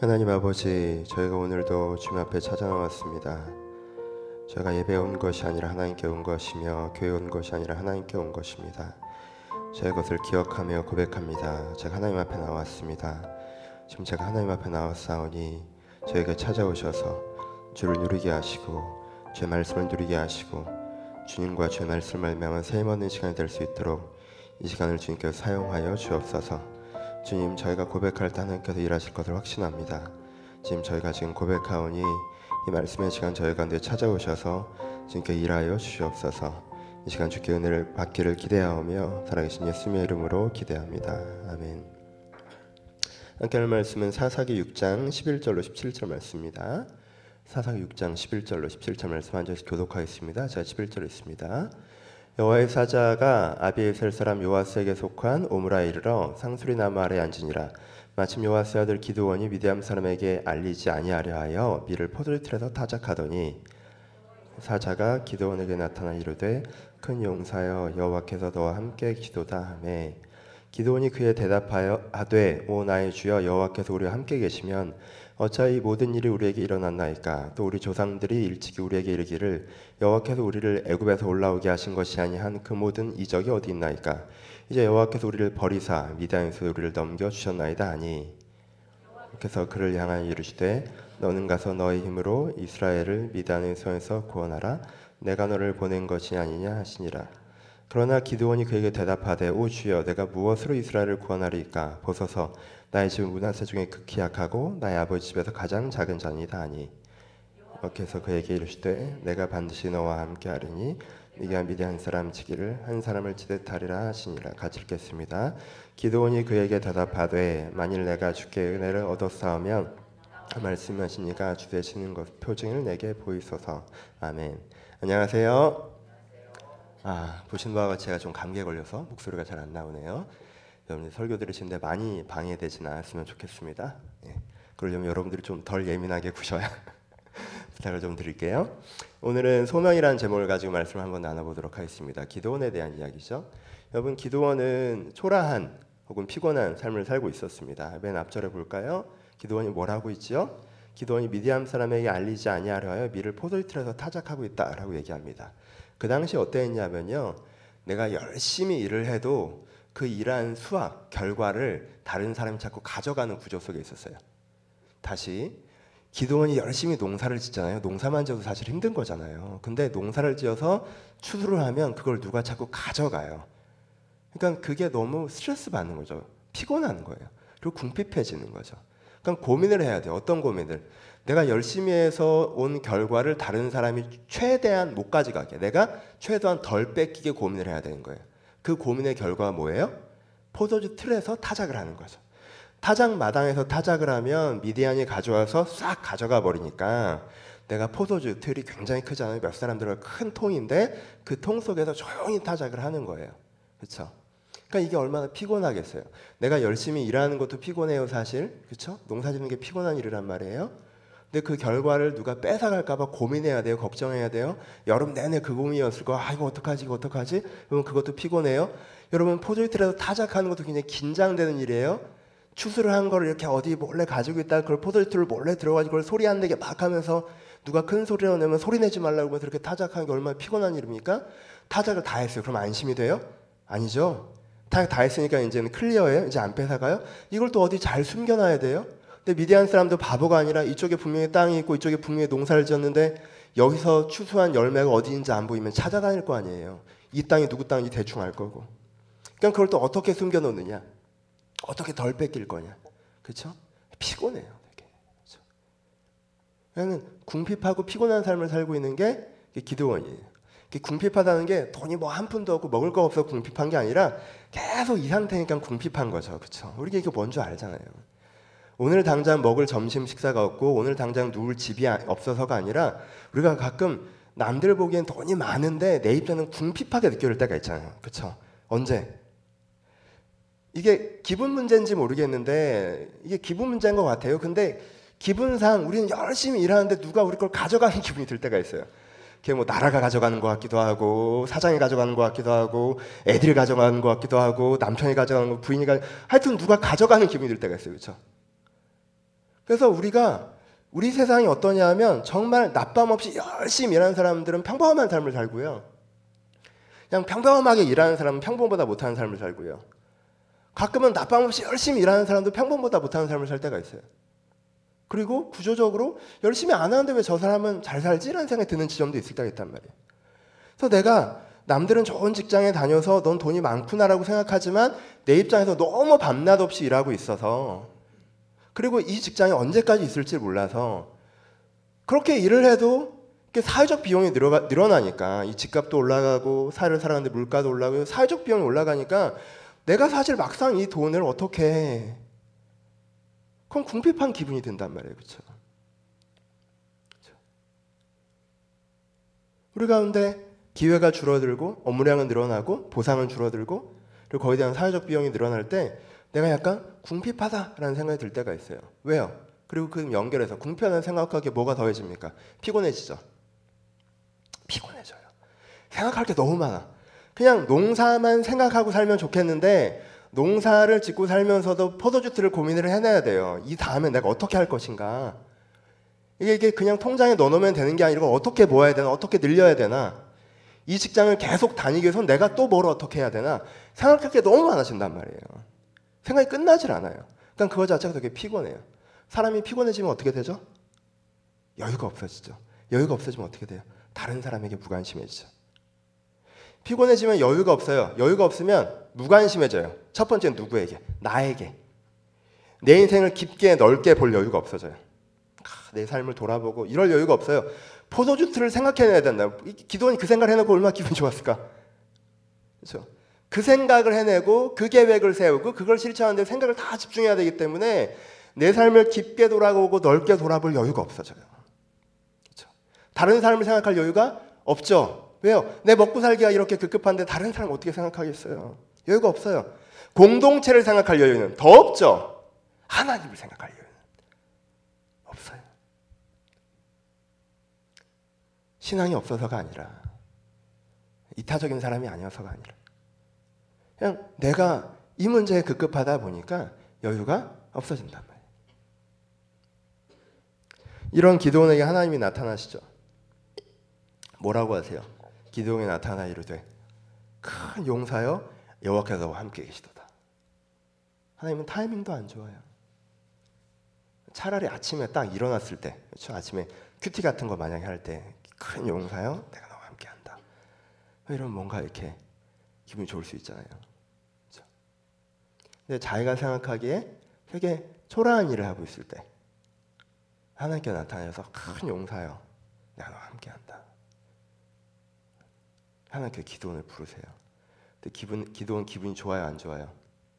하나님 아버지, 저희가 오늘도 주님 앞에 찾아나왔습니다. 저희가 예배에 온 것이 아니라 하나님께 온 것이며 교회에 온 것이 아니라 하나님께 온 것입니다. 저희 것을 기억하며 고백합니다. 제가 하나님 앞에 나왔습니다. 지금 제가 하나님 앞에 나왔사오니 저에게 찾아오셔서 주를 누리게 하시고 주의 말씀을 누리게 하시고 주님과 주의 말씀을 말미암아 셈 얻는 시간이 될 수 있도록 이 시간을 주님께서 사용하여 주옵소서. 주님, 저희가 고백할 때 하나님께서 일하실 것을 확신합니다. 지금 저희가 지금 고백하오니 이 말씀의 시간 저희 가운데 찾아오셔서 주님께 일하여 주시옵소서. 이 시간 주께 은혜를 받기를 기대하오며 살아계신 예수님의 이름으로 기대합니다. 아멘. 함께 할 말씀은 사사기 6장 11절로 17절 말씀입니다. 사사기 6장 11절로 17절 말씀 한 절씩 교독하겠습니다. 제가 11절 있습니다. 여호와의 사자가 아비에셀 사람 요아스에게 속한 오므라에 이르러 상수리 나무 아래 앉으니라. 마침 요아스의 아들 기드온이 미디안 사람에게 알리지 아니하려 하여 밀을 포도틀에서 타작하더니 사자가 기드온에게 나타나 이르되 큰 용사여 여호와께서 너와 함께 기도다 하매 기드온이 그에 대답하여 하되 오 나의 주여 여호와께서 우리와 함께 계시면 어찌하여 이 모든 일이 우리에게 일어났나이까. 또 우리 조상들이 일찍이 우리에게 이르기를 여호와께서 우리를 애굽에서 올라오게 하신 것이 아니한 그 모든 이적이 어디 있나이까. 이제 여호와께서 우리를 버리사 미디안에서 우리를 넘겨 주셨나이다 하니 그래서 그를 향하여 이르시되 너는 가서 너의 힘으로 이스라엘을 미디안의 손에서 구원하라. 내가 너를 보낸 것이 아니냐 하시니라. 그러나 기드온이 그에게 대답하되 오 주여 내가 무엇으로 이스라엘을 구원하리까. 보소서 나의 집은 므낫세 중에 극히 약하고 나의 아버지 집에서 가장 작은 자니이다 하니 여호와께서 그에게 이르시되 내가 반드시 너와 함께 하리니 네가 미디안 사람 치기를 한 사람을 치듯 하리라 하시니라. 같이 읽겠습니다. 기드온이 그에게 대답하되 만일 내가 주께 은혜를 얻었사오면 말씀하신 이가 주 되시는 것 표징을 내게 보이소서. 아멘. 안녕하세요. 보신 바와 같이 제가 좀 감기에 걸려서 목소리가 잘 안 나오네요. 여러분들 설교 들으시는데 많이 방해되지는 않았으면 좋겠습니다. 그러려면 여러분들이 좀 덜 예민하게 구셔야 부탁을 좀 드릴게요. 오늘은 소명이라는 제목을 가지고 말씀을 한번 나눠보도록 하겠습니다. 기드온에 대한 이야기죠. 여러분, 기드온은 초라한 혹은 피곤한 삶을 살고 있었습니다. 맨 앞절에 볼까요? 기드온이 뭘 하고 있지요? 기드온이 미디안 사람에게 알리지 아니하려 하여 밀을 포도틀에서 타작하고 있다라고 얘기합니다. 그 당시 어땠냐면요, 내가 열심히 일을 해도 그 일한 수확, 결과를 다른 사람이 자꾸 가져가는 구조 속에 있었어요. 다시, 기드온이 열심히 농사를 짓잖아요. 농사만 지어도 사실 힘든 거잖아요. 근데 농사를 지어서 추수를 하면 그걸 누가 자꾸 가져가요. 그러니까 그게 너무 스트레스 받는 거죠. 피곤한 거예요. 그리고 궁핍해지는 거죠. 그러니까 고민을 해야 돼요. 어떤 고민을? 내가 열심히 해서 온 결과를 다른 사람이 최대한 못 가져가게, 내가 최대한 덜 뺏기게 고민을 해야 되는 거예요. 그 고민의 결과가 뭐예요? 포도주 틀에서 타작을 하는 거죠. 타작 마당에서 타작을 하면 미디안이 가져와서 싹 가져가 버리니까 내가 포도주 틀이 굉장히 크잖아요. 몇 사람 들어갈 큰 통인데 그 통 속에서 조용히 타작을 하는 거예요. 그렇죠? 그러니까 이게 얼마나 피곤하겠어요. 내가 열심히 일하는 것도 피곤해요, 사실. 그렇죠? 농사 짓는 게 피곤한 일이란 말이에요. 근데 그 결과를 누가 뺏어갈까 봐 고민해야 돼요. 걱정해야 돼요. 여름 내내 그 고민이었을 거야. 이거 어떡하지? 이거 어떡하지? 그러면 그것도 피곤해요. 여러분, 포도주틀에서 타작하는 것도 굉장히 긴장되는 일이에요. 추수를 한 거를 이렇게 어디 몰래 가지고 있다가 그걸 포도주틀을 몰래 들어가지고 그걸 소리 안 내게 막 하면서 누가 큰 소리를 내면 소리 내지 말라고 하면서 이렇게 타작하는 게 얼마나 피곤한 일입니까? 타작을 다 했어요. 그럼 안심이 돼요? 아니죠. 타작 다 했으니까 이제는 클리어예요. 이제 안 뺏어가요? 이걸 또 어디 잘 숨겨놔야 돼요. 근데 미디안 사람도 바보가 아니라 이쪽에 분명히 땅이 있고 이쪽에 분명히 농사를 지었는데 여기서 추수한 열매가 어디 있는지 안 보이면 찾아다닐 거 아니에요. 이 땅이 누구 땅인지 대충 알 거고. 그러니까 그걸 또 어떻게 숨겨놓느냐? 어떻게 덜 뺏길 거냐? 그렇죠? 피곤해요. 되게. 그렇죠? 그냥 궁핍하고 피곤한 삶을 살고 있는 게 기드온이에요. 궁핍하다는 게 돈이 뭐 한 푼도 없고 먹을 거 없어서 궁핍한 게 아니라 계속 이 상태니까 궁핍한 거죠. 그렇죠? 우리가 이게 뭔 줄 알잖아요. 오늘 당장 먹을 점심 식사가 없고 오늘 당장 누울 집이 없어서가 아니라 우리가 가끔 남들 보기엔 돈이 많은데 내 입장은 궁핍하게 느껴질 때가 있잖아요. 그렇죠? 언제? 이게 기분 문제인지 모르겠는데 이게 기분 문제인 것 같아요. 근데 기분상 우리는 열심히 일하는데 누가 우리 걸 가져가는 기분이 들 때가 있어요. 그게 뭐 나라가 가져가는 것 같기도 하고 사장이 가져가는 것 같기도 하고 애들이 가져가는 것 같기도 하고 남편이 가져가는 거 부인이 하여튼 누가 가져가는 기분이 들 때가 있어요. 그렇죠? 그래서 우리 세상이 어떠냐 하면 정말 낮밤 없이 열심히 일하는 사람들은 평범한 삶을 살고요. 그냥 평범하게 일하는 사람은 평범보다 못하는 삶을 살고요. 가끔은 낮밤 없이 열심히 일하는 사람도 평범보다 못하는 삶을 살 때가 있어요. 그리고 구조적으로 열심히 안 하는데 왜 저 사람은 잘 살지? 라는 생각이 드는 지점도 있을 때가 있단 말이에요. 그래서 내가 남들은 좋은 직장에 다녀서 넌 돈이 많구나라고 생각하지만 내 입장에서 너무 밤낮 없이 일하고 있어서, 그리고 이 직장이 언제까지 있을지 몰라서 그렇게 일을 해도 사회적 비용이 늘어나니까 이 집값도 올라가고 사회를 살아가는데 물가도 올라가고 사회적 비용이 올라가니까 내가 사실 막상 이 돈을 어떻게 해. 그럼 궁핍한 기분이 든단 말이에요. 그렇죠? 우리 가운데 기회가 줄어들고 업무량은 늘어나고 보상은 줄어들고 그리고 거기에 대한 사회적 비용이 늘어날 때 내가 약간 궁핍하다라는 생각이 들 때가 있어요. 왜요? 그리고 그 연결해서 궁핍하다는 생각하기에 뭐가 더해집니까? 피곤해지죠. 피곤해져요. 생각할 게 너무 많아. 그냥 농사만 생각하고 살면 좋겠는데 농사를 짓고 살면서도 포도주트를 고민을 해내야 돼요. 이 다음에 내가 어떻게 할 것인가. 이게 그냥 통장에 넣어놓으면 되는 게 아니고 어떻게 모아야 되나, 어떻게 늘려야 되나, 이 직장을 계속 다니기 위해서 내가 또 뭘 어떻게 해야 되나 생각할 게 너무 많아진단 말이에요. 생각이 끝나질 않아요. 그러니까 그거 자체가 되게 피곤해요. 사람이 피곤해지면 어떻게 되죠? 여유가 없어지죠. 여유가 없어지면 어떻게 돼요? 다른 사람에게 무관심해지죠. 피곤해지면 여유가 없어요. 여유가 없으면 무관심해져요. 첫 번째는 누구에게? 나에게. 내 인생을 깊게 넓게 볼 여유가 없어져요. 내 삶을 돌아보고 이럴 여유가 없어요. 포도주트를 생각해내야 된다. 기도원이 그 생각을 해놓고 얼마나 기분이 좋았을까? 그렇죠? 그 생각을 해내고 그 계획을 세우고 그걸 실천하는데 생각을 다 집중해야 되기 때문에 내 삶을 깊게 돌아보고 넓게 돌아볼 여유가 없어져요. 그렇죠? 다른 삶을 생각할 여유가 없죠. 왜요? 내 먹고 살기가 이렇게 급급한데 다른 사람 어떻게 생각하겠어요? 여유가 없어요. 공동체를 생각할 여유는 더 없죠. 하나님을 생각할 여유는 없어요. 신앙이 없어서가 아니라 이타적인 사람이 아니어서가 아니라 그냥 내가 이 문제에 급급하다 보니까 여유가 없어진단 말이에요. 이런 기드온에게 하나님이 나타나시죠. 뭐라고 하세요? 기드온이 나타나 이르되 큰 용사여 여호와께서 너와 함께 계시도다. 하나님은 타이밍도 안 좋아요. 차라리 아침에 딱 일어났을 때, 그렇죠? 아침에 큐티 같은 거 만약에 할 때 큰 용사여 내가 너와 함께 한다. 이러면 뭔가 이렇게 기분이 좋을 수 있잖아요. 그렇죠? 근데 자기가 생각하기에 되게 초라한 일을 하고 있을 때 하나님께 나타나서 큰 용사여 내가 너와 함께 한다. 하나님께 기도원을 부르세요. 근데 기도원 기분이 좋아요, 안 좋아요?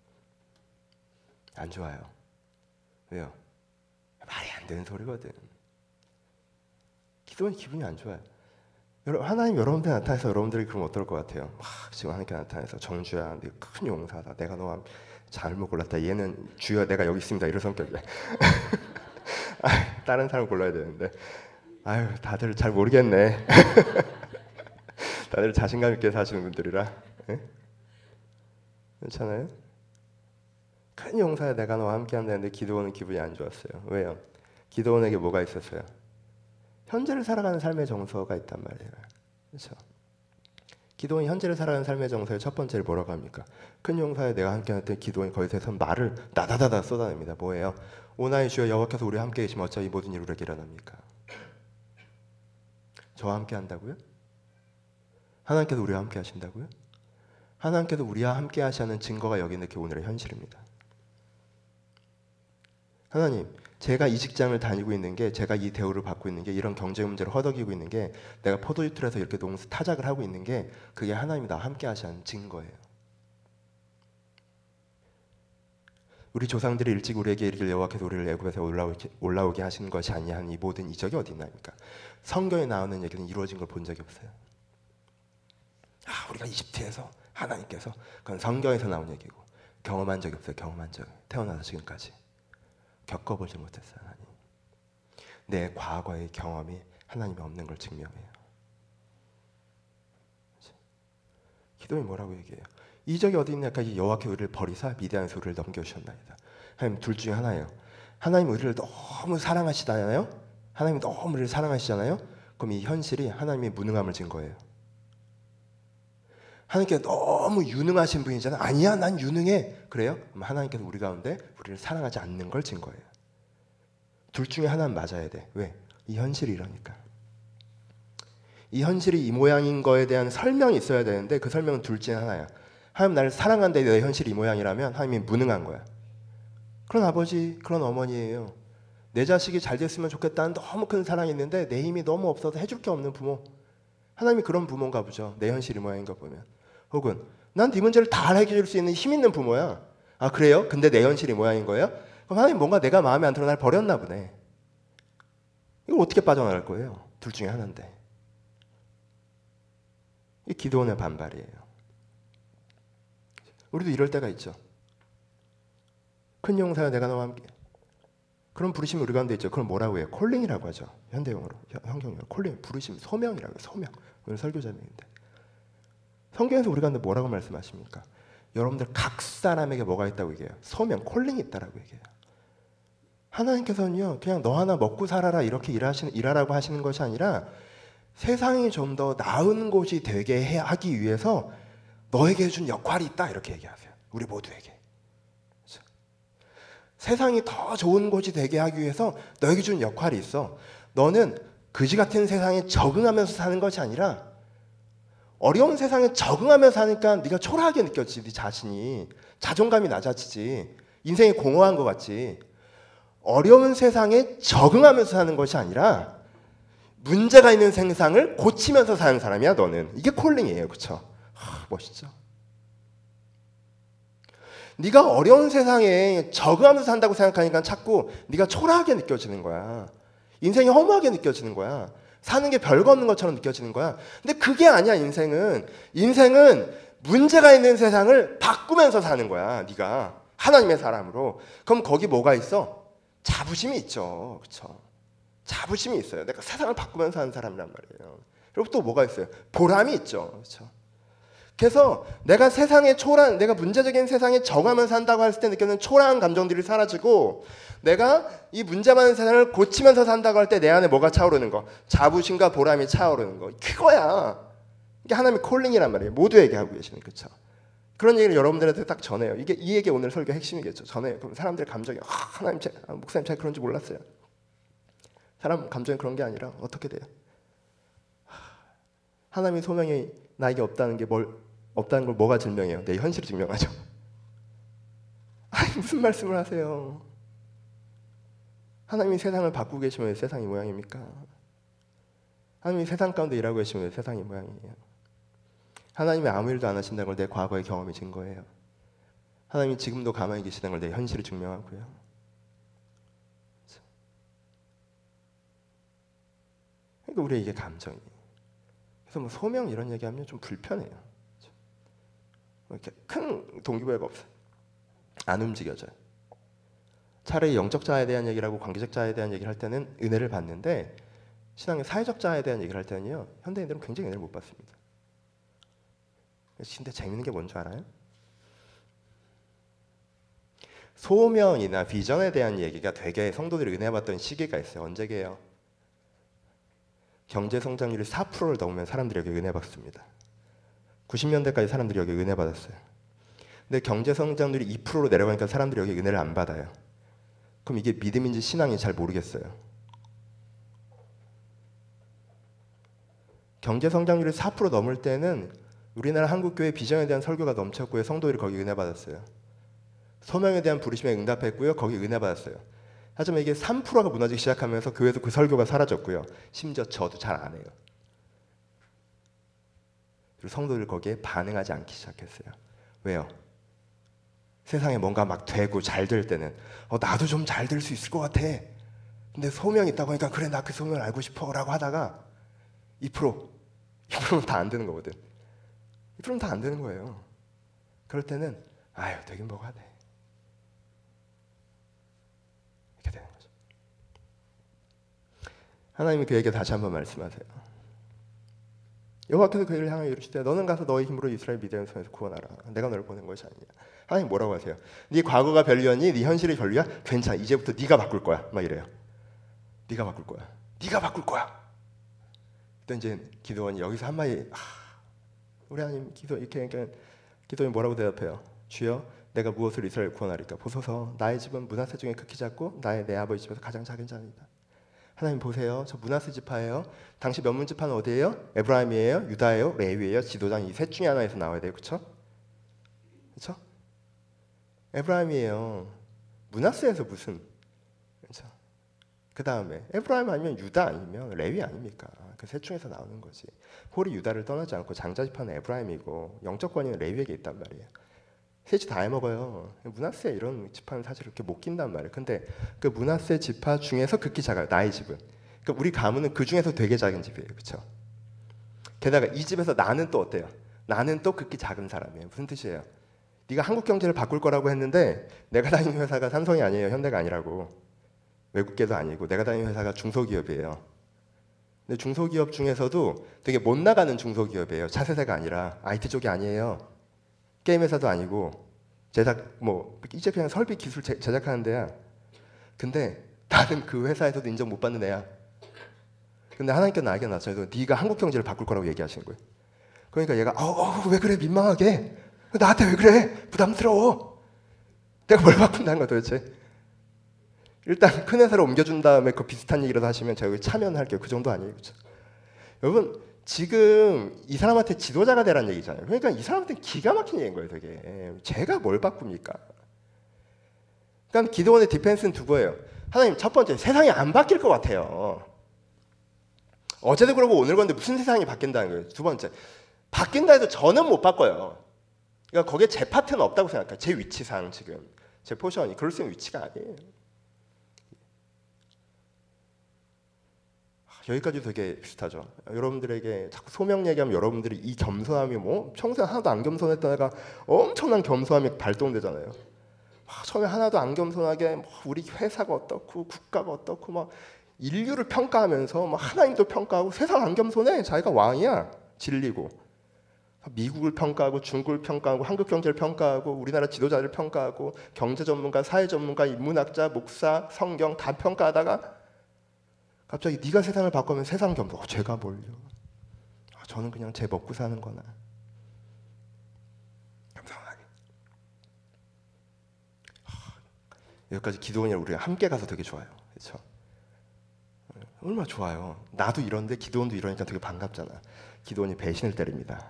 안 좋아요. 왜요? 말이 안 되는 소리거든. 기도원 기분이 안 좋아요. 하나님 여러분들 나타나서 여러분들이 그럼 어떨 것 같아요? 막 지금 하나님께 나타나서 정주야, 네가 큰 용사다. 내가 너와 잘못 골랐다. 얘는 주여 내가 여기 있습니다. 이런 성격이야. 다른 사람 골라야 되는데. 아유, 다들 잘 모르겠네. 다들 자신감 있게 사시는 분들이라. 네? 그렇잖아요? 큰 용사야 내가 너와 함께 한다는데 기도원은 기분이 안 좋았어요. 왜요? 기도원에게 뭐가 있었어요? 현재를 살아가는 삶의 정서가 있단 말이에요. 그렇죠? 기도원이 현재를 살아가는 삶의 정서의 첫 번째를 뭐라고 합니까? 큰 용사에 내가 함께 할 때 기도원이 거기서 말을 나다다다 쏟아냅니다. 뭐예요? 오나의 주여 여호와께서 우리와 함께 계시면 어찌 이 모든 일을 일어납니까? 저와 함께 한다고요? 하나님께서 우리와 함께 하신다고요? 하나님께서 우리와 함께 하시는 증거가 여기 있는 게 오늘의 현실입니다. 하나님, 제가 이 직장을 다니고 있는 게, 제가 이 대우를 받고 있는 게, 이런 경제 문제를 허덕이고 있는 게, 내가 포도주틀에서 이렇게 타작을 하고 있는 게, 그게 하나님이 나와 함께 하시는 증거예요. 우리 조상들이 일찍 우리에게 이르기를 여호와께서 우리를 애굽에서 올라오게 하신 것이 아니냐 하는 이 모든 이적이 어디 있나입니까? 성경에 나오는 얘기는 이루어진 걸 본 적이 없어요. 우리가 이집트에서 하나님께서, 그건 성경에서 나온 얘기고 경험한 적이 없어요. 경험한 적, 태어나서 지금까지 겪어보지 못했어요. 하나님, 내 과거의 경험이 하나님이 없는 걸 증명해요. 기도에 뭐라고 얘기해요? 이적이 어디 있나까? 여호와께서 우리를 버리사 미디안에서 우리를 넘겨주셨나이다. 하나님, 둘 중에 하나예요. 하나님 우리를 너무 사랑하시잖아요. 하나님이 너무 우리를 사랑하시잖아요. 그럼 이 현실이 하나님의 무능함을 증거해요. 하나님께서 너무 유능하신 분이잖아. 아니야, 난 유능해. 그래요? 그럼 하나님께서 우리 가운데 우리를 사랑하지 않는 걸 증거해요. 둘 중에 하나는 맞아야 돼. 왜? 이 현실이 이러니까. 이 현실이 이 모양인 거에 대한 설명이 있어야 되는데 그 설명은 둘 중에 하나야. 하나님 나를 사랑한데 내 현실이 이 모양이라면 하나님이 무능한 거야. 그런 아버지, 그런 어머니예요. 내 자식이 잘 됐으면 좋겠다는 너무 큰 사랑이 있는데 내 힘이 너무 없어서 해줄 게 없는 부모. 하나님이 그런 부모인가 보죠. 내 현실이 모양인 거 보면. 혹은 난 네 문제를 다 해결할 수 있는 힘 있는 부모야. 아 그래요? 근데 내 현실이 모양인 거예요? 그럼 하나님 뭔가 내가 마음에 안 들어 날 버렸나 보네. 이걸 어떻게 빠져나갈 거예요? 둘 중에 하나인데. 이 기도원의 반발이에요. 우리도 이럴 때가 있죠. 큰 용사여 내가 너와 함께. 그런 부르심이 우리 가운데 있죠. 그럼 뭐라고 해요? 콜링이라고 하죠. 현대용어로, 성경용어로 콜링, 부르심, 소명이라고 해요. 소명. 오늘 설교자명인데 성경에서 우리 가운데 뭐라고 말씀하십니까? 여러분들 각 사람에게 뭐가 있다고 얘기해요? 소명, 콜링이 있다라고 얘기해요. 하나님께서는요, 그냥 너 하나 먹고 살아라 이렇게 일하라고 하시는 것이 아니라 세상이 좀 더 나은 곳이 되게 하기 위해서 너에게 준 역할이 있다 이렇게 얘기하세요. 우리 모두에게. 그렇죠? 세상이 더 좋은 곳이 되게 하기 위해서 너에게 준 역할이 있어. 너는 그지 같은 세상에 적응하면서 사는 것이 아니라 어려운 세상에 적응하면서 사니까 네가 초라하게 느껴지지. 네 자신이 자존감이 낮아지지. 인생이 공허한 것 같지. 어려운 세상에 적응하면서 사는 것이 아니라 문제가 있는 세상을 고치면서 사는 사람이야 너는. 이게 콜링이에요. 그렇죠? 멋있죠? 네가 어려운 세상에 적응하면서 산다고 생각하니까 자꾸 네가 초라하게 느껴지는 거야. 인생이 허무하게 느껴지는 거야. 사는 게 별거 없는 것처럼 느껴지는 거야. 근데 그게 아니야. 인생은 문제가 있는 세상을 바꾸면서 사는 거야. 네가 하나님의 사람으로. 그럼 거기 뭐가 있어? 자부심이 있죠. 그렇죠? 자부심이 있어요. 내가 세상을 바꾸면서 사는 사람이란 말이에요. 그리고 또 뭐가 있어요? 보람이 있죠. 그렇죠? 그래서 내가 내가 문제적인 세상에 적응하면서 산다고 했을 때 느끼는 초라한 감정들이 사라지고 내가 이 문제 많은 세상을 고치면서 산다고 할 때 내 안에 뭐가 차오르는 거? 자부심과 보람이 차오르는 거. 그거야. 이게 하나님의 콜링이란 말이에요. 모두에게 하고 계시는. 그렇죠? 그런 얘기를 여러분들한테 딱 전해요. 이 얘기 오늘 설교 핵심이겠죠. 전해요. 그럼 사람들의 감정이 하나님, 목사님 제가 그런 줄 몰랐어요. 사람 감정이 그런 게 아니라 어떻게 돼요? 하나님의 소명이 나에게 없다는 걸 뭐가 증명해요? 내 현실이 증명하죠. 아니 무슨 말씀을 하세요? 하나님이 세상을 바꾸고 계시면 왜 세상이 모양입니까? 하나님이 세상 가운데 일하고 계시면 왜 세상이 모양이에요? 하나님이 아무 일도 안 하신다는 걸 내 과거의 경험이 증거해요. 하나님이 지금도 가만히 계시는 걸 내 현실이 증명하고요. 그러니까 우리 이게 감정이에요. 그래서 뭐 소명 이런 얘기하면 좀 불편해요. 이렇게 큰 동기부여가 없어요. 안 움직여져요. 차라리 영적 자아에 대한 얘기를 하고 관계적 자아에 대한 얘기를 할 때는 은혜를 받는데 신앙의 사회적 자아에 대한 얘기를 할 때는요. 현대인들은 굉장히 은혜를 못 받습니다. 근데 재밌는 게 뭔지 알아요? 소명이나 비전에 대한 얘기가 되게 성도들이 은혜 받던 시기가 있어요. 언제게요? 경제 성장률이 4%를 넘으면 사람들이 여기 은혜 받습니다. 90년대까지 사람들이 여기 은혜 받았어요. 근데 경제 성장률이 2%로 내려가니까 사람들이 여기 은혜를 안 받아요. 그럼 이게 믿음인지 신앙인지 잘 모르겠어요. 경제 성장률이 4% 넘을 때는 우리나라 한국교회 비전에 대한 설교가 넘쳤고요. 성도들이 거기 은혜 받았어요. 소명에 대한 부르심에 응답했고요. 거기 은혜 받았어요. 하지만 이게 3%가 무너지기 시작하면서 교회에서 그 설교가 사라졌고요. 심지어 저도 잘 안 해요. 그리고 성도들 거기에 반응하지 않기 시작했어요. 왜요? 세상에 뭔가 막 되고 잘 될 때는 나도 좀 잘 될 수 있을 것 같아. 근데 소명이 있다고 하니까 그래 나 그 소명을 알고 싶어 라고 하다가 2%는 다 안 되는 거거든. 2%는 다 안 되는 거예요. 그럴 때는 아유 되긴 뭐가 돼. 이렇게 되는 거죠. 하나님이 그에게 다시 한번 말씀하세요. 여호와께서 그를 향하여 이르시되 너는 가서 너의 힘으로 이스라엘 미디안 손에서 구원하라. 내가 너를 보낸 것이 아니냐. 하나님 뭐라고 하세요? 네 과거가 별로였니? 네 현실이 별로야? 괜찮아. 이제부터 네가 바꿀 거야. 막 이래요. 네가 바꿀 거야. 네가 바꿀 거야. 또 이제 기도원이 여기서 한마디, 우리 하나님 기도 이렇게 기도원이 뭐라고 대답해요? 주여, 내가 무엇을 이스라엘 구원하리까? 보소서, 나의 집은 므낫세 중에 극히 작고 내 아버지 집에서 가장 작은 자입니다. 하나님 보세요. 저 므낫세 지파예요. 당시 몇문 지파는 어디예요? 에브라임이에요? 유다예요? 레위예요? 지도장 이 셋 중에 하나에서 나와야 돼요. 그렇죠? 그렇죠? 에브라임이에요. 므낫세에서 무슨, 그렇죠? 그 다음에 에브라임 아니면 유다 아니면 레위 아닙니까? 그 셋 중에서 나오는 거지. 홀이 유다를 떠나지 않고 장자 지파는 에브라임이고 영적 권위는 레위에게 있단 말이에요. 셋이 다 해먹어요. 므낫세 이런 지파는 사실 이렇게 못 낀단 말이에요. 근데 그 므낫세 지파 중에서 극히 작아요. 나의 집은. 그러니까 우리 가문은 그 중에서 되게 작은 집이에요. 그렇죠? 게다가 이 집에서 나는 또 어때요? 나는 또 극히 작은 사람이에요. 무슨 뜻이에요? 네가 한국 경제를 바꿀 거라고 했는데 내가 다니는 회사가 삼성이 아니에요. 현대가 아니라고. 외국계도 아니고 내가 다니는 회사가 중소기업이에요. 근데 중소기업 중에서도 되게 못 나가는 중소기업이에요. 차세대가 아니라 IT 쪽이 아니에요. 게임 회사도 아니고 제작 이제 그냥 설비 기술 제작하는 데야. 근데 나는 그 회사에서도 인정 못 받는 애야. 근데 하나님께서 나에게 나타나서 네가 한국 경제를 바꿀 거라고 얘기하시는 거예요. 그러니까 얘가 왜 그래 민망하게 나한테 왜 그래 부담스러워. 내가 뭘 바꾼다는 거야 도대체. 일단 큰 회사로 옮겨준 다음에 그 비슷한 얘기라도 하시면 제가 참여는 할게요. 그 정도 아니에요. 그렇죠? 여러분 지금 이 사람한테 지도자가 되라는 얘기잖아요. 그러니까 이 사람한테는 기가 막힌 얘기인 거예요. 되게. 제가 뭘 바꿉니까? 그러니까 기도원의 디펜스는 두 거예요. 하나님 첫 번째 세상이 안 바뀔 것 같아요. 어제도 그러고 오늘 건데 무슨 세상이 바뀐다는 거예요. 두 번째 바뀐다 해도 저는 못 바꿔요. 그러니까 거기에 제 파트는 없다고 생각해요. 제 위치상 지금 제 포션이 그럴 수 있는 위치가 아니에요. 여기까지 되게 비슷하죠. 여러분들에게 자꾸 소명 얘기하면 여러분들이 이 겸손함이 평소에 하나도 안 겸손했던 애가 엄청난 겸손함이 발동되잖아요. 처음에 하나도 안 겸손하게 우리 회사가 어떻고 국가가 어떻고 막 인류를 평가하면서 막 하나님도 평가하고 세상 안 겸손해. 자기가 왕이야. 질리고 미국을 평가하고 중국을 평가하고 한국 경제를 평가하고 우리나라 지도자를 평가하고 경제 전문가, 사회 전문가, 인문학자, 목사, 성경 다 평가하다가 갑자기 네가 세상을 바꾸면 세상 겸손. 제가 뭘요? 저는 그냥 제 먹고 사는 거나 겸손하게. 여기까지 기도원이랑 우리가 함께 가서 되게 좋아요. 그렇죠? 얼마나 좋아요. 나도 이런데 기도원도 이러니까 되게 반갑잖아. 기도원이 배신을 때립니다.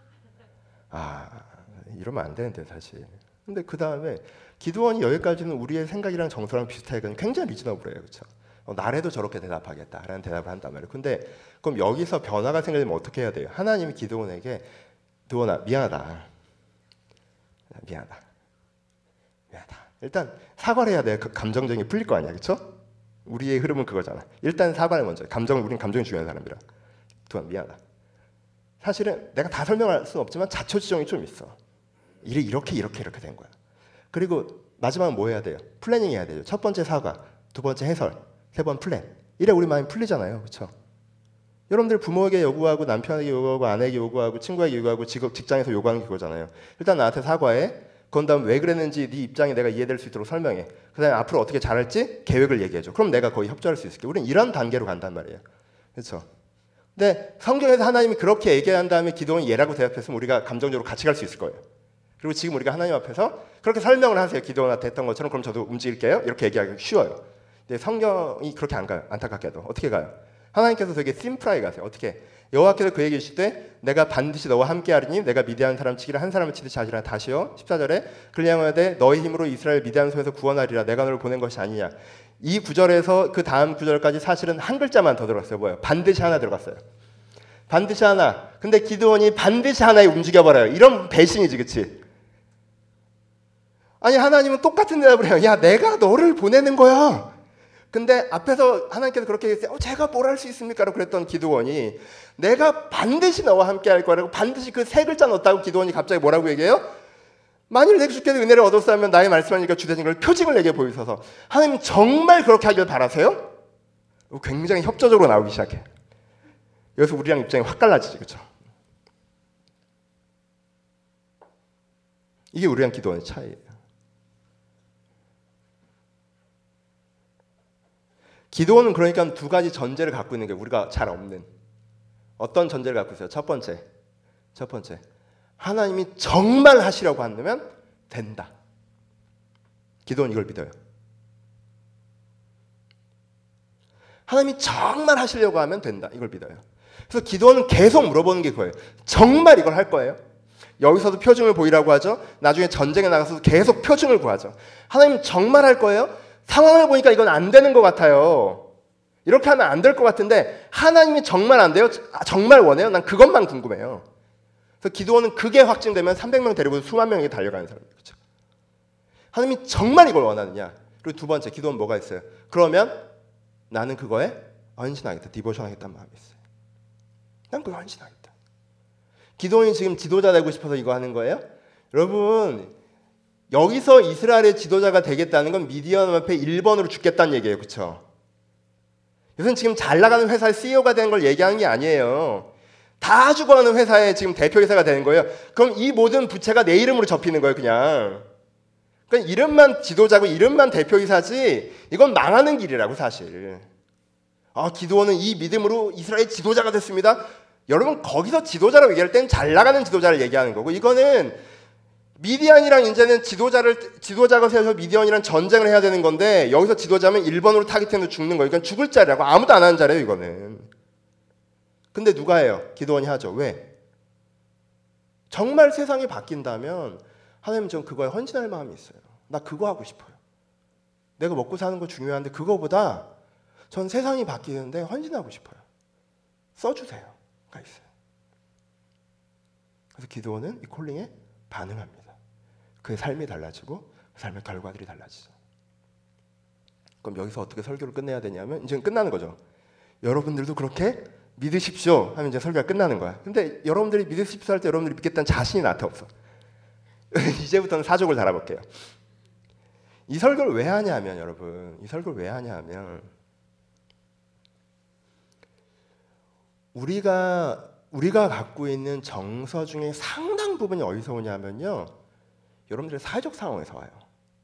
이러면 안 되는데 사실. 근데 그 다음에 기도원이 여기까지는 우리의 생각이랑 정서랑 비슷하니까 굉장히 리즈너블해요. 그렇죠? 나래도 저렇게 대답하겠다라는 대답을 한단 말이에요. 근데 그럼 여기서 변화가 생기면 어떻게 해야 돼요? 하나님이 기도원에게 기도원아 미안하다. 일단 사과를 해야 돼요. 그 감정적인 게 풀릴 거 아니야, 그렇죠? 우리의 흐름은 그거잖아. 일단 사과를 먼저. 우리는 감정이 중요한 사람이라. 기도원 미안하다. 사실은 내가 다 설명할 수는 없지만 자초지종이 좀 있어. 이렇게 된 거야. 그리고 마지막은 뭐 해야 돼요? 플래닝 해야 돼요. 첫 번째 사과, 두 번째 해설. 세 번 플랜. 이래 우리 마음이 풀리잖아요. 그렇죠? 여러분들 부모에게 요구하고 남편에게 요구하고 아내에게 요구하고 친구에게 요구하고 직장에서 요구하는 게 그거잖아요. 일단 나한테 사과해. 그런 다음 왜 그랬는지 네 입장이 내가 이해될 수 있도록 설명해. 그 다음에 앞으로 어떻게 잘할지 계획을 얘기해줘. 그럼 내가 거의 협조할 수 있을게. 우리는 이런 단계로 간단 말이에요. 그렇죠? 근데 성경에서 하나님이 그렇게 얘기한 다음에 기도원이 얘라고 대답했으면 우리가 감정적으로 같이 갈 수 있을 거예요. 그리고 지금 우리가 하나님 앞에서 그렇게 설명을 하세요. 기도원한테 했던 것처럼 그럼 저도 움직일게요. 이렇게 얘기하기 쉬워요. 근데 성경이 그렇게 안 가요. 안타깝게도. 어떻게 가요? 하나님께서 되게 심플하게 가세요. 어떻게? 여호와께서 그에게 이르시되 내가 반드시 너와 함께하리니 내가 미디안 사람 치기를 한 사람을 치듯이 하리라. 다시요. 14절에 그를 향하되 너의 힘으로 이스라엘 미디안 손에서 구원하리라. 내가 너를 보낸 것이 아니냐. 이 구절에서 그 다음 구절까지 사실은 한 글자만 더 들어갔어요. 뭐예요? 반드시 하나 들어갔어요. 반드시 하나. 근데 기드온이 반드시 하나에 움직여버려요. 이런 배신이지, 그치? 아니 하나님은 똑같은 대답을 해요. 야 내가 너를 보내는 거야. 근데 앞에서 하나님께서 그렇게 얘기했어요. 제가 뭘 할 수 있습니까? 라고 그랬던 기드온이 내가 반드시 너와 함께 할 거라고 반드시 그 세 글자 넣었다고 기드온이 갑자기 뭐라고 얘기해요? 만일 내가 주께서 은혜를 얻었다면 나의 말씀하니까 주되신 걸 표징을 내게 보이소서. 하나님 정말 그렇게 하길 바라세요? 굉장히 협조적으로 나오기 시작해. 여기서 우리랑 입장이 확 갈라지지, 그렇죠? 이게 우리랑 기도원의 차이예요. 기도원은 그러니까 두 가지 전제를 갖고 있는 게 우리가 잘 없는. 어떤 전제를 갖고 있어요? 첫 번째, 하나님이 정말 하시려고 한다면 된다. 기도원 이걸 믿어요. 하나님이 정말 하시려고 하면 된다. 이걸 믿어요. 그래서 기도원은 계속 물어보는 게 그거예요. 정말 이걸 할 거예요? 여기서도 표징을 보이라고 하죠. 나중에 전쟁에 나가서도 계속 표징을 구하죠. 하나님 정말 할 거예요? 상황을 보니까 이건 안 되는 것 같아요. 이렇게 하면 안 될 것 같은데 하나님이 정말 안 돼요? 정말 원해요? 난 그것만 궁금해요. 그래서 기도원은 그게 확증되면 300명 데리고 수만 명이 달려가는 사람이에요. 그렇죠? 하나님이 정말 이걸 원하느냐? 그리고 두 번째, 기도원 뭐가 있어요? 그러면 나는 그거에 헌신하겠다. 디보션 하겠다는 마음이 있어요. 난 그거 헌신하겠다. 기도원이 지금 지도자 되고 싶어서 이거 하는 거예요? 여러분, 여기서 이스라엘의 지도자가 되겠다는 건 미디안 앞에 1번으로 죽겠다는 얘기예요. 그렇죠? 이것은 지금 잘 나가는 회사의 CEO가 되는 걸 얘기하는 게 아니에요. 다 죽어가는 회사의 지금 대표이사가 되는 거예요. 그럼 이 모든 부채가 내 이름으로 접히는 거예요. 그냥. 그러니까 이름만 지도자고 이름만 대표이사지 이건 망하는 길이라고 사실. 기도원은 이 믿음으로 이스라엘 지도자가 됐습니다. 여러분 거기서 지도자라고 얘기할 때는 잘 나가는 지도자를 얘기하는 거고 이거는 미디안이랑 이제는 지도자가 세워서 미디안이랑 전쟁을 해야 되는 건데 여기서 지도자면 1번으로 타깃해서 죽는 거예요. 그러니까 죽을 자리라고 아무도 안 하는 자리예요. 이거는. 근데 누가 해요? 기도원이 하죠. 왜? 정말 세상이 바뀐다면 하나님 전 그거에 헌신할 마음이 있어요. 나 그거 하고 싶어요. 내가 먹고 사는 거 중요한데 그거보다 전 세상이 바뀌는데 헌신하고 싶어요. 써주세요. 가 있어요. 그래서 기도원은 이 콜링에 반응합니다. 그의 삶이 달라지고 그 삶의 결과들이 달라지죠. 그럼 여기서 어떻게 설교를 끝내야 되냐면 이제 끝나는 거죠. 여러분들도 그렇게 믿으십시오 하면 이제 설교가 끝나는 거야. 근데 여러분들이 믿으십시오 할 때 여러분들이 믿겠다는 자신이 나한테 없어. 이제부터는 사족을 달아볼게요. 이 설교를 왜 하냐면 여러분, 이 설교를 왜 하냐면 우리가 갖고 있는 정서 중에 상당 부분이 어디서 오냐면요. 여러분들의 사회적 상황에서 와요.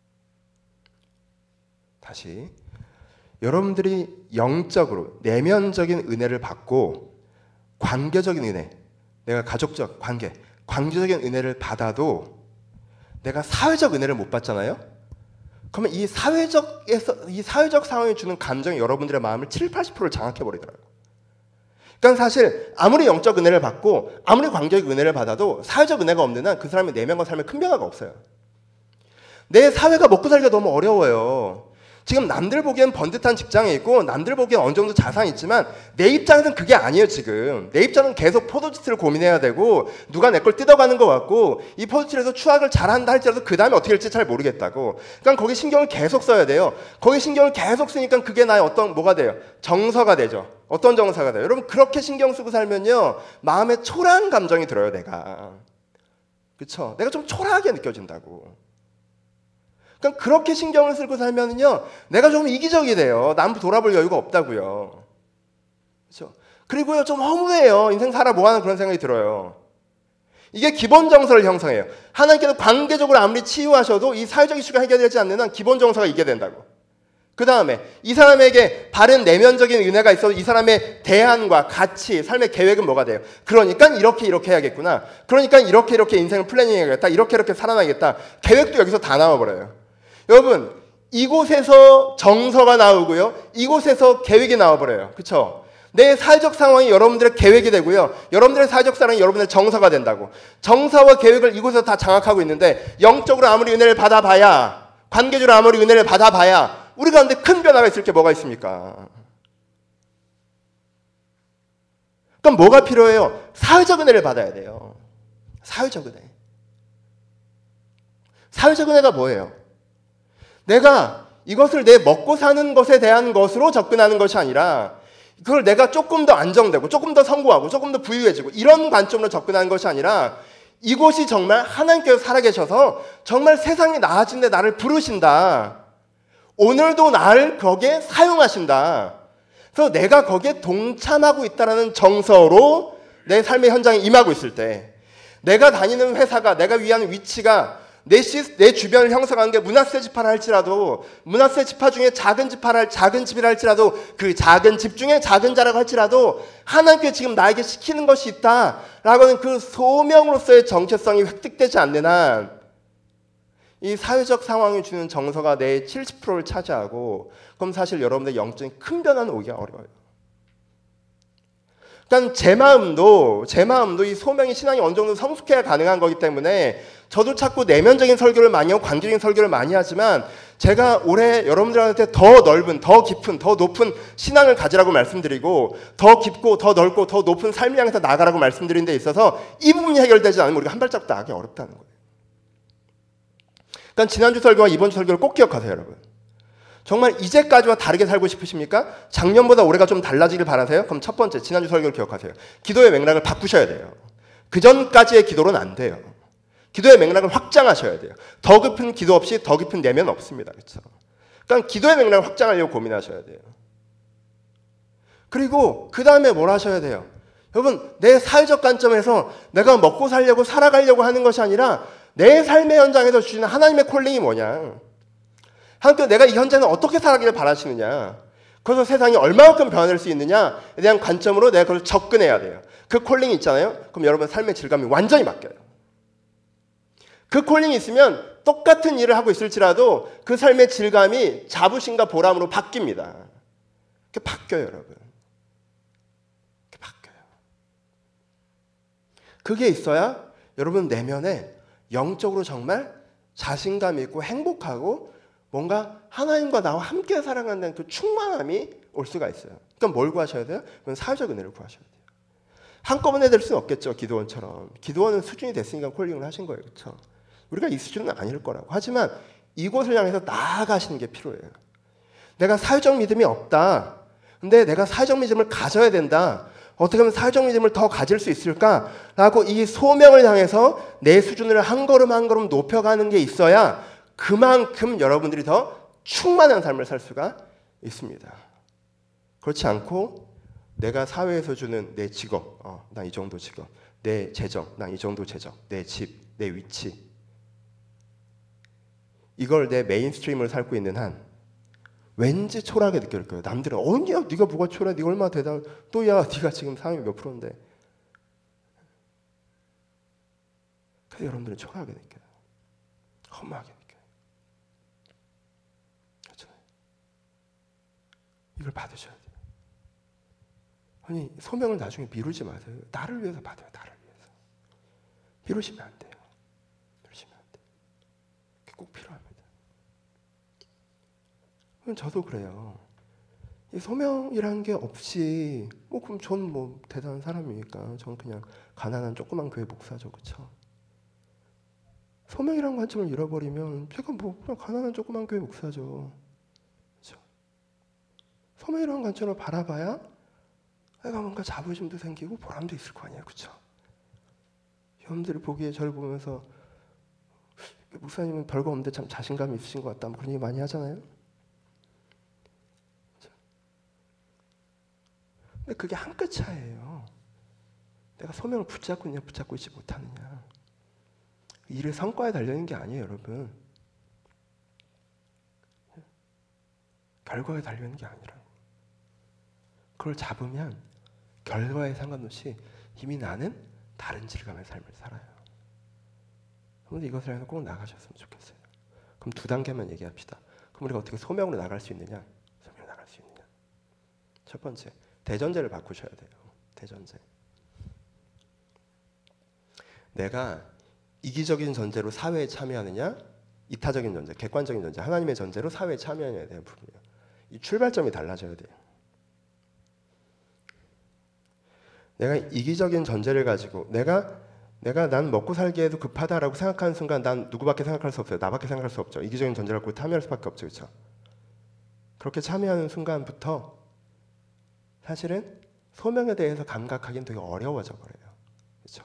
다시. 여러분들이 영적으로 내면적인 은혜를 받고 관계적인 은혜, 내가 가족적 관계, 관계적인 은혜를 받아도 내가 사회적 은혜를 못 받잖아요. 그러면 이 사회적 상황이 주는 감정이 여러분들의 마음을 7, 80%를 장악해 버리더라고요. 그러니까 사실 아무리 영적 은혜를 받고 아무리 관계적 은혜를 받아도 사회적 은혜가 없는 한 그 사람의 내면과 삶에 큰 변화가 없어요. 내 사회가 먹고 살기가 너무 어려워요. 지금 남들 보기엔 번듯한 직장에 있고 남들 보기엔 어느 정도 자산이 있지만 내 입장에서는 그게 아니에요. 지금 내 입장은 계속 포도주스를 고민해야 되고 누가 내 걸 뜯어가는 것 같고 이 포도주스에서 추악을 잘한다 할지라도 그 다음에 어떻게 할지 잘 모르겠다고. 그러니까 거기 신경을 계속 써야 돼요. 거기 신경을 계속 쓰니까 그게 나의 어떤 뭐가 돼요? 정서가 되죠. 어떤 정서가 돼요? 여러분 그렇게 신경 쓰고 살면요 마음에 초라한 감정이 들어요. 내가 그렇죠? 내가 좀 초라하게 느껴진다고. 그러니까 그렇게 신경을 쓰고 살면요 내가 좀 이기적이 돼요. 남 돌아볼 여유가 없다고요. 그렇죠? 그리고요 좀 허무해요. 인생 살아 뭐하는 그런 생각이 들어요. 이게 기본 정서를 형성해요. 하나님께서 관계적으로 아무리 치유하셔도 이 사회적 이슈가 해결되지 않는 한 기본 정서가 이게 된다고. 그 다음에 이 사람에게 바른 내면적인 은혜가 있어도 이 사람의 대안과 가치, 삶의 계획은 뭐가 돼요? 그러니까 이렇게 해야겠구나. 그러니까 이렇게 인생을 플래닝해야겠다. 이렇게 살아나야겠다. 계획도 여기서 다 나와버려요. 여러분 이곳에서 정서가 나오고요. 이곳에서 계획이 나와버려요. 그렇죠? 내 사회적 상황이 여러분들의 계획이 되고요. 여러분들의 사회적 상황이 여러분들의 정서가 된다고. 정서와 계획을 이곳에서 다 장악하고 있는데 영적으로 아무리 은혜를 받아봐야 관계적으로 아무리 은혜를 받아봐야 우리 가운데 큰 변화가 있을 게 뭐가 있습니까? 그럼 뭐가 필요해요? 사회적 은혜를 받아야 돼요. 사회적 은혜. 사회적 은혜가 뭐예요? 내가 이것을 내 먹고 사는 것에 대한 것으로 접근하는 것이 아니라 그걸 내가 조금 더 안정되고 조금 더 성공하고 조금 더 부유해지고 이런 관점으로 접근하는 것이 아니라 이곳이 정말 하나님께서 살아계셔서 정말 세상이 나아진 데 나를 부르신다. 오늘도 나를 거기에 사용하신다. 그래서 내가 거기에 동참하고 있다는 정서로 내 삶의 현장에 임하고 있을 때 내가 다니는 회사가 내가 위한 위치가 내 주변을 형성한 게 므낫세 지파라 할지라도, 므낫세 지파 중에 작은 집이라 할지라도, 그 작은 집 중에 작은 자라고 할지라도 하나님께 지금 나에게 시키는 것이 있다라고 하는 그 소명으로서의 정체성이 획득되지 않는 한 이 사회적 상황이 주는 정서가 내 70%를 차지하고, 그럼 사실 여러분들 영적인 큰 변화는 오기가 어려워요. 그러니까 제 마음도 이 소명이 신앙이 어느 정도 성숙해야 가능한 거기 때문에 저도 자꾸 내면적인 설교를 많이 하고 관계적인 설교를 많이 하지만, 제가 올해 여러분들한테 더 넓은, 더 깊은, 더 높은 신앙을 가지라고 말씀드리고, 더 깊고 더 넓고 더 높은 삶을 향해서 나아가라고 말씀드린 데 있어서 이 부분이 해결되지 않으면 우리가 한 발짝도 나가기 어렵다는 거예요. 그러니까 지난주 설교와 이번 주 설교를 꼭 기억하세요, 여러분. 정말 이제까지와 다르게 살고 싶으십니까? 작년보다 올해가 좀 달라지길 바라세요? 그럼 첫 번째, 지난주 설교를 기억하세요. 기도의 맥락을 바꾸셔야 돼요. 그 전까지의 기도는 안 돼요. 기도의 맥락을 확장하셔야 돼요. 더 깊은 기도 없이 더 깊은 내면 없습니다. 그렇죠? 그러니까 기도의 맥락을 확장하려고 고민하셔야 돼요. 그리고 그 다음에 뭘 하셔야 돼요? 여러분, 내 사회적 관점에서 내가 먹고 살려고 살아가려고 하는 것이 아니라 내 삶의 현장에서 주시는 하나님의 콜링이 뭐냐? 하나님께서 내가 이 현장에 어떻게 살아가기를 바라시느냐? 그래서 세상이 얼마만큼 변화될 수 있느냐에 대한 관점으로 내가 그걸 접근해야 돼요. 그 콜링이 있잖아요. 그럼 여러분 삶의 질감이 완전히 바뀌어요. 그 콜링이 있으면 똑같은 일을 하고 있을지라도 그 삶의 질감이 자부심과 보람으로 바뀝니다. 그게 바뀌어요, 여러분. 그게 바뀌어요. 그게 있어야 여러분 내면에 영적으로 정말 자신감 있고 행복하고 뭔가 하나님과 나와 함께 살아간다는 그 충만함이 올 수가 있어요. 그럼 뭘 구하셔야 돼요? 그건 사회적 은혜를 구하셔야 돼요. 한꺼번에 될 수는 없겠죠. 기도원처럼. 기도원은 수준이 됐으니까 콜링을 하신 거예요. 그렇죠? 우리가 이 수준은 아닐 거라고. 하지만 이곳을 향해서 나아가시는 게 필요해요. 내가 사회적 믿음이 없다. 근데 내가 사회적 믿음을 가져야 된다. 어떻게 하면 사회적 믿음을 더 가질 수 있을까라고 이 소명을 향해서 내 수준을 한 걸음 한 걸음 높여가는 게 있어야 그만큼 여러분들이 더 충만한 삶을 살 수가 있습니다. 그렇지 않고 내가 사회에서 주는 내 직업, 나 이 정도 직업, 내 재정, 나 이 정도 재정, 내 집, 내 위치, 이걸 내 메인스트림을 살고 있는 한 왠지 초라하게 느낄 거예요. 남들은 야, 네가 뭐가 초라해? 네가 얼마나 대단해? 또 야, 네가 지금 상위 몇 프로인데? 그래서 여러분들은 초라하게 느껴요. 허무하게 느껴요. 그렇죠? 이걸 받으셔야 돼요. 아니, 소명을 나중에 미루지 마세요. 나를 위해서 받아요. 나를 위해서. 미루시면 안 돼요. 미루시면 안 돼요. 그게 꼭 필요합니다. 저도 그래요. 이 소명이라는 게 없이 그럼 전 대단한 사람이니까 전 그냥 가난한 조그만 교회 목사죠. 그렇죠? 소명이라는 관점을 잃어버리면 제가 그냥 가난한 조그만 교회 목사죠. 그렇죠? 소명이라는 관점을 바라봐야 내가 뭔가 자부심도 생기고 보람도 있을 거 아니에요. 그렇죠? 여러분들이 보기에 저를 보면서 목사님은 별거 없는데 참 자신감이 있으신 것 같다. 그런 얘기 많이 하잖아요. 근데 그게 한 끗 차이예요. 내가 소명을 붙잡고 있냐 붙잡고 있지 못하느냐. 일의 성과에 달려있는 게 아니에요, 여러분. 결과에 달려있는 게 아니라고. 그걸 잡으면 결과에 상관없이 이미 나는 다른 질감의 삶을 살아요. 그런데 이것을 해서 꼭 나가셨으면 좋겠어요. 그럼 두 단계만 얘기합시다. 그럼 우리가 어떻게 소명으로 나갈 수 있느냐? 소명으로 나갈 수 있느냐? 첫 번째, 대전제를 바꾸셔야 돼요. 대전제. 내가 이기적인 전제로 사회에 참여하느냐, 이타적인 전제, 객관적인 전제, 하나님의 전제로 사회에 참여해야 되는 부분이에요. 이 출발점이 달라져야 돼요. 내가 이기적인 전제를 가지고 내가 난 먹고 살기에도 급하다라고 생각하는 순간 난 누구밖에 생각할 수 없어요. 나밖에 생각할 수 없죠. 이기적인 전제를 갖고 참여할 수밖에 없죠. 그렇죠? 그렇게 참여하는 순간부터 사실은 소명에 대해서 감각하기는 되게 어려워져 버려요. 그렇죠?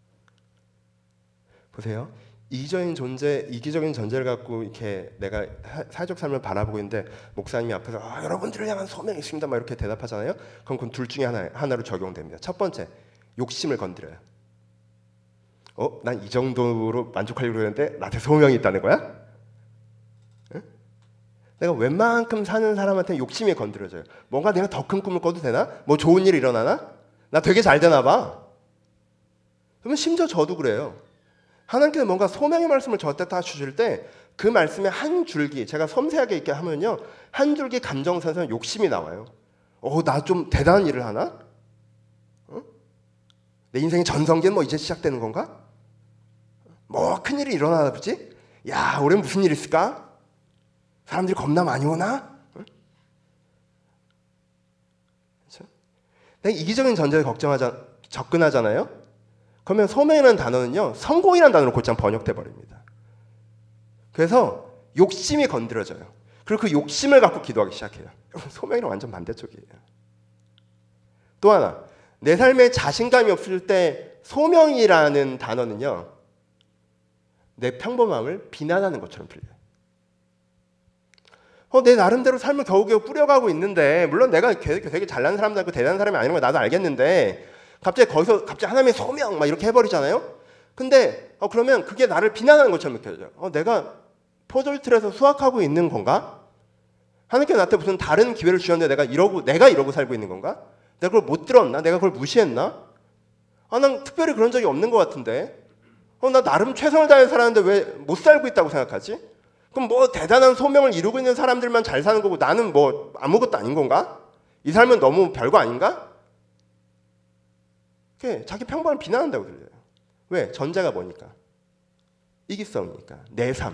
보세요. 이기적인 존재를 갖고 이렇게 내가 사회적 삶을 바라보고 있는데 목사님이 앞에서 여러분들을 향한 소명이 있습니다. 막 이렇게 대답하잖아요. 그럼 그건 둘 중에 하나로 적용됩니다. 첫 번째, 욕심을 건드려요. 난 이 정도로 만족하려고 그러는데 나한테 소명이 있다는 거야? 응? 내가 웬만큼 사는 사람한테 욕심이 건드려져요. 뭔가 내가 더 큰 꿈을 꿔도 되나? 뭐 좋은 일이 일어나나? 나 되게 잘 되나 봐. 그러면 심지어 저도 그래요. 하나님께서 뭔가 소명의 말씀을 저한테 다 주실 때 그 말씀의 한 줄기, 제가 섬세하게 있게 하면요, 한 줄기 감정선에서 욕심이 나와요. 나 좀 대단한 일을 하나? 내 인생의 전성기는 뭐 이제 시작되는 건가? 뭐 큰일이 일어나나 보지? 야, 올해 무슨 일 있을까? 사람들이 겁나 많이 오나? 그렇죠? 내가 이기적인 전제에 접근하잖아요. 그러면 소명이라는 단어는요, 성공이라는 단어로 곧장 번역돼 버립니다. 그래서 욕심이 건드려져요. 그리고 그 욕심을 갖고 기도하기 시작해요. 소명이랑 완전 반대쪽이에요. 또 하나, 내 삶에 자신감이 없을 때 소명이라는 단어는요, 내 평범함을 비난하는 것처럼 들려요. 내 나름대로 삶을 겨우겨우 꾸려가고 있는데, 물론 내가 되게 잘난 사람도 아니고 대단한 사람이 아니는 걸 나도 알겠는데, 갑자기 하나님의 소명 막 이렇게 해버리잖아요. 근데 그러면 그게 나를 비난하는 것처럼 느껴져요. 내가 포도틀에서 수확하고 있는 건가? 하나님께서 나한테 무슨 다른 기회를 주셨는데 내가 이러고 살고 있는 건가? 내가 그걸 못 들었나? 내가 그걸 무시했나? 난 특별히 그런 적이 없는 것 같은데. 나 나름 최선을 다해서 살았는데 왜 못 살고 있다고 생각하지? 그럼 뭐 대단한 소명을 이루고 있는 사람들만 잘 사는 거고 나는 뭐 아무것도 아닌 건가? 이 삶은 너무 별거 아닌가? 자기 평범을 비난한다고 들려요. 왜? 전제가 뭐니까? 이기성이니까. 내 삶.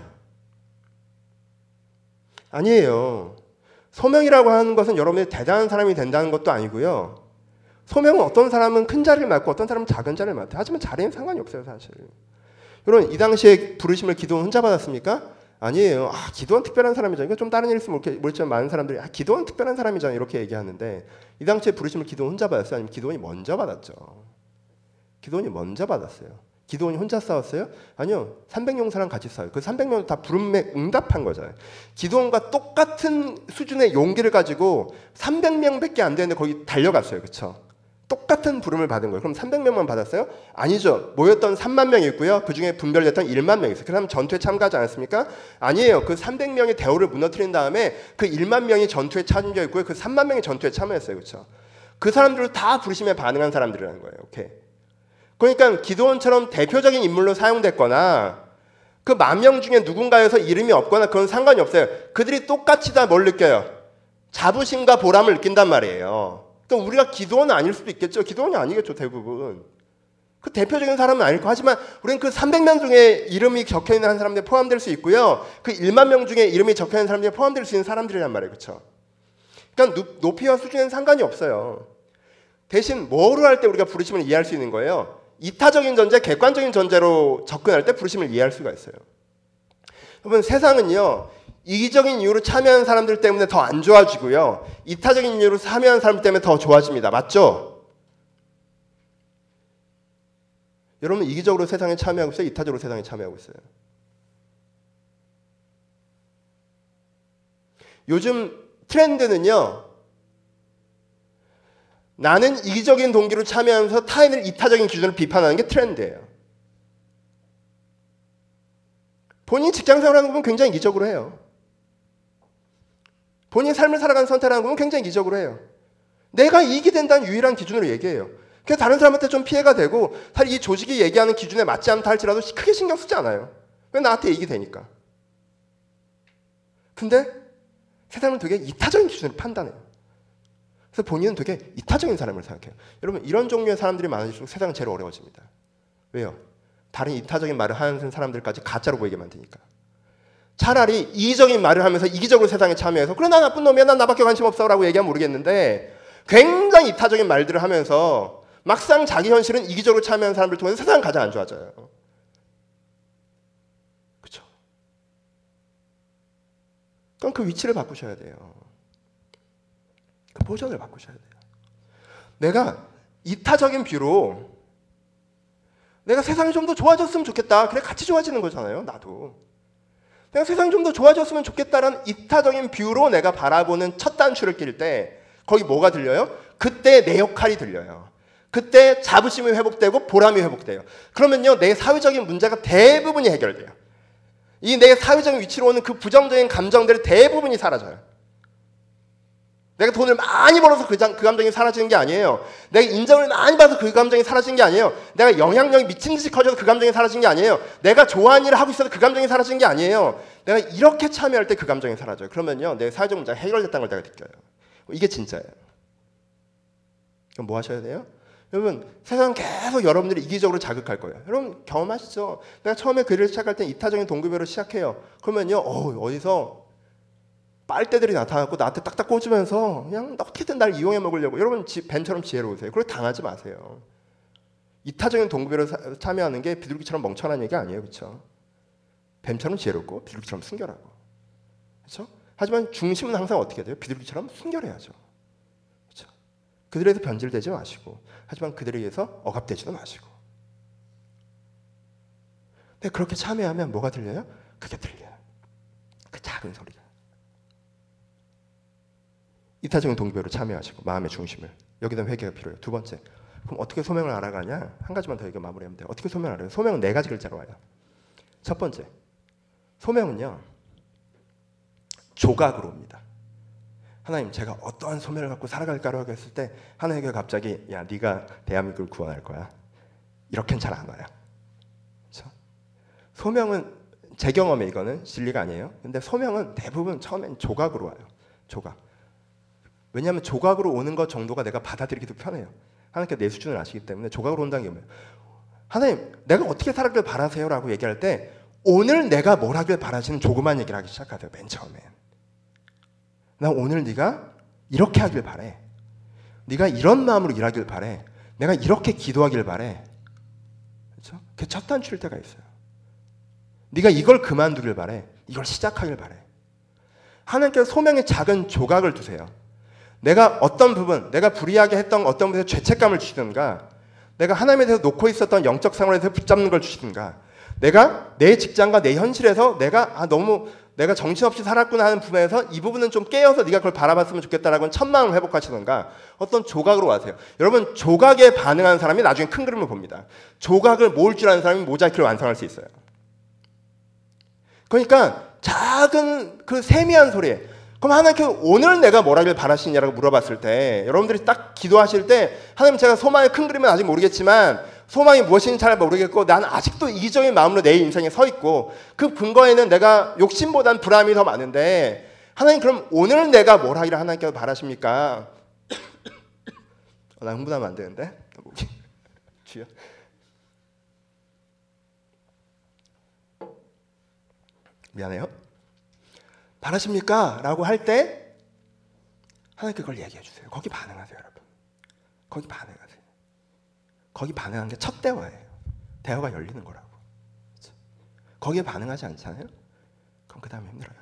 아니에요. 소명이라고 하는 것은 여러분이 대단한 사람이 된다는 것도 아니고요. 소명은 어떤 사람은 큰 자리를 맡고 어떤 사람은 작은 자리를 맡아요. 하지만 자리는 상관이 없어요, 사실. 여러분, 이 당시에 부르심을 기도원 혼자 받았습니까? 아니에요. 기도원 특별한 사람이잖아요. 이거 좀 다른 일 있으면 모르지만 많은 사람들이 기도원 특별한 사람이잖아요. 이렇게 얘기하는데 이 당시에 부르심을 기도원 혼자 받았어요? 아니면 기도원이 먼저 받았죠? 기도원이 먼저 받았어요. 기도원이 혼자 싸웠어요? 아니요. 300용사랑 같이 싸워요. 그 300명도 다 부름에 응답한 거잖아요. 기도원과 똑같은 수준의 용기를 가지고 300명밖에 안 되는데 거기 달려갔어요. 그렇죠? 똑같은 부름을 받은 거예요. 그럼 300명만 받았어요? 아니죠. 모였던 3만 명이 있고요. 그중에 분별됐던 1만 명이 있어요. 그 사람 전투에 참가하지 않았습니까? 아니에요. 그 300명의 대우를 무너뜨린 다음에 그 1만 명이 전투에 참여 있고요. 그 3만 명이 전투에 참여했어요. 그렇죠? 그 사람들을 다 부르심에 반응한 사람들이라는 거예요. 오케이. 그러니까 기도원처럼 대표적인 인물로 사용됐거나 그 10,000명 중에 누군가여서 이름이 없거나 그건 상관이 없어요. 그들이 똑같이 다 뭘 느껴요? 자부심과 보람을 느낀단 말이에요. 그러니까 우리가 기도원은 아닐 수도 있겠죠. 기도원이 아니겠죠, 대부분. 그 대표적인 사람은 아닐고 하지만 우리는 그 300명 중에 이름이 적혀있는 한 사람들이 포함될 수 있고요. 그 1만 명 중에 이름이 적혀있는 사람들이 포함될 수 있는 사람들이란 말이에요. 그렇죠? 그러니까 높이와 수준에는 상관이 없어요. 대신 뭐로 할 때 우리가 부르심을 이해할 수 있는 거예요? 이타적인 전제, 객관적인 전제로 접근할 때 부르심을 이해할 수가 있어요. 여러분, 세상은요, 이기적인 이유로 참여하는 사람들 때문에 더 안 좋아지고요, 이타적인 이유로 참여하는 사람 때문에 더 좋아집니다. 맞죠? 여러분, 이기적으로 세상에 참여하고 있어요? 이타적으로 세상에 참여하고 있어요? 요즘 트렌드는요, 나는 이기적인 동기로 참여하면서 타인을 이타적인 기준으로 비판하는 게 트렌드예요. 본인이 직장생활하는 거 보면 굉장히 이기적으로 해요. 본인이 삶을 살아가는 선택을 하는 거 보면 굉장히 이기적으로 해요. 내가 이익이 된다는 유일한 기준으로 얘기해요. 그래서 다른 사람한테 좀 피해가 되고 사실 이 조직이 얘기하는 기준에 맞지 않다 할지라도 크게 신경 쓰지 않아요. 왜? 나한테 이익이 되니까. 근데 세상은 되게 이타적인 기준으로 판단해요. 그래서 본인은 되게 이타적인 사람을 생각해요. 여러분, 이런 종류의 사람들이 많아질수록 세상은 제일 어려워집니다. 왜요? 다른 이타적인 말을 하는 사람들까지 가짜로 보이게 만드니까. 차라리 이기적인 말을 하면서 이기적으로 세상에 참여해서 그래, 나 나쁜 놈이야, 난 나밖에 관심 없어 라고 얘기하면 모르겠는데 굉장히 이타적인 말들을 하면서 막상 자기 현실은 이기적으로 참여하는 사람들 통해서 세상은 가장 안 좋아져요. 그렇죠? 그럼 그 위치를 바꾸셔야 돼요. 그 포션을 바꾸셔야 돼요. 내가 이타적인 뷰로 내가 세상이 좀 더 좋아졌으면 좋겠다. 그래, 같이 좋아지는 거잖아요. 나도. 내가 세상이 좀 더 좋아졌으면 좋겠다라는 이타적인 뷰로 내가 바라보는 첫 단추를 낄 때 거기 뭐가 들려요? 그때 내 역할이 들려요. 그때 자부심이 회복되고 보람이 회복돼요. 그러면요, 내 사회적인 문제가 대부분이 해결돼요. 이 내 사회적인 위치로 오는 그 부정적인 감정들의 대부분이 사라져요. 내가 돈을 많이 벌어서 그 감정이 사라지는 게 아니에요. 내가 인정을 많이 받아서 그 감정이 사라지는 게 아니에요. 내가 영향력이 미친 듯이 커져서 그 감정이 사라지는 게 아니에요. 내가 좋아하는 일을 하고 있어서 그 감정이 사라지는 게 아니에요. 내가 이렇게 참여할 때 그 감정이 사라져요. 그러면요, 내 사회적 문제가 해결됐다는 걸 내가 느껴요. 이게 진짜예요. 그럼 뭐 하셔야 돼요? 여러분, 세상 계속 여러분들이 이기적으로 자극할 거예요. 여러분 경험하시죠? 내가 처음에 글을 시작할 때 이타적인 동기부여를 시작해요. 그러면요, 어디서 빨대들이 나타나고 나한테 딱딱 꽂으면서 그냥 어떻게든 날 이용해 먹으려고. 여러분 뱀처럼 지혜로우세요. 그걸 당하지 마세요. 이타적인 동기부여를 참여하는 게 비둘기처럼 멍청한 얘기 아니에요. 그렇죠? 뱀처럼 지혜롭고 비둘기처럼 순결하고. 그렇죠? 하지만 중심은 항상 어떻게 돼요? 비둘기처럼 순결해야죠. 그렇죠? 그들에서 변질되지 마시고, 하지만 그들에 의해서 억압되지도 마시고. 근데 그렇게 참여하면 뭐가 들려요? 그게 들려요. 그 작은 소리가. 이타적인 동기부여로 참여하시고 마음의 중심을, 여기다 회개가 필요해요. 두 번째, 그럼 어떻게 소명을 알아가냐? 한 가지만 더 얘기 마무리하면 돼요. 어떻게 소명을 알아요? 소명은 4가지 글자로 와요. 첫 번째, 소명은요, 조각으로 옵니다. 하나님, 제가 어떠한 소명을 갖고 살아갈까라고 했을 때 하나님께서 갑자기, 야, 네가 대한민국을 구원할 거야. 이렇게는 잘 안 와요. 그렇죠? 소명은 제 경험에 이거는 진리가 아니에요. 근데 소명은 대부분 처음엔 조각으로 와요. 조각. 왜냐하면 조각으로 오는 것 정도가 내가 받아들이기도 편해요. 하나님께서 내 수준을 아시기 때문에 조각으로 온다는 게 뭐예요? 하나님, 내가 어떻게 살아길 바라세요? 라고 얘기할 때 오늘 내가 뭘 하길 바라시는 조그만 얘기를 하기 시작하세요. 맨 처음에. 나 오늘 네가 이렇게 하길 바래. 네가 이런 마음으로 일하길 바래. 내가 이렇게 기도하길 바래. 그렇죠? 그게 첫 단추일 때가 있어요. 네가 이걸 그만두길 바래. 이걸 시작하길 바래. 하나님께서 소명의 작은 조각을 두세요. 내가 어떤 부분, 내가 불이하게 했던 어떤 부분에서 죄책감을 주시든가, 내가 하나님에 대해서 놓고 있었던 영적 상황에서 붙잡는 걸 주시든가, 내가 내 직장과 내 현실에서 내가 너무 내가 정신없이 살았구나 하는 부분에서 이 부분은 좀 깨어서 네가 그걸 바라봤으면 좋겠다라고 천만을 회복하시든가, 어떤 조각으로 와세요. 여러분, 조각에 반응하는 사람이 나중에 큰 그림을 봅니다. 조각을 모을 줄 아는 사람이 모자이크를 완성할 수 있어요. 그러니까 작은 그 세미한 소리에, 그럼 하나님께서 오늘 내가 뭘 하길 바라시냐라고 물어봤을 때, 여러분들이 딱 기도하실 때, 하나님, 제가 소망의 큰 그림은 아직 모르겠지만 소망이 무엇인지 잘 모르겠고 나는 아직도 이기적인 마음으로 내 인생에 서 있고 그 근거에는 내가 욕심보단 불안이 더 많은데, 하나님, 그럼 오늘 내가 뭘 하기를 하나님께서 바라십니까? 나 흥분하면 안 되는데. 주여. 미안해요. 바라십니까? 라고 할 때 하나님께 그걸 얘기해 주세요. 거기 반응하세요, 여러분. 거기 반응하세요. 거기 반응하는 게 첫 대화예요. 대화가 열리는 거라고. 그렇죠? 거기에 반응하지 않잖아요? 그럼 그 다음에 힘들어요.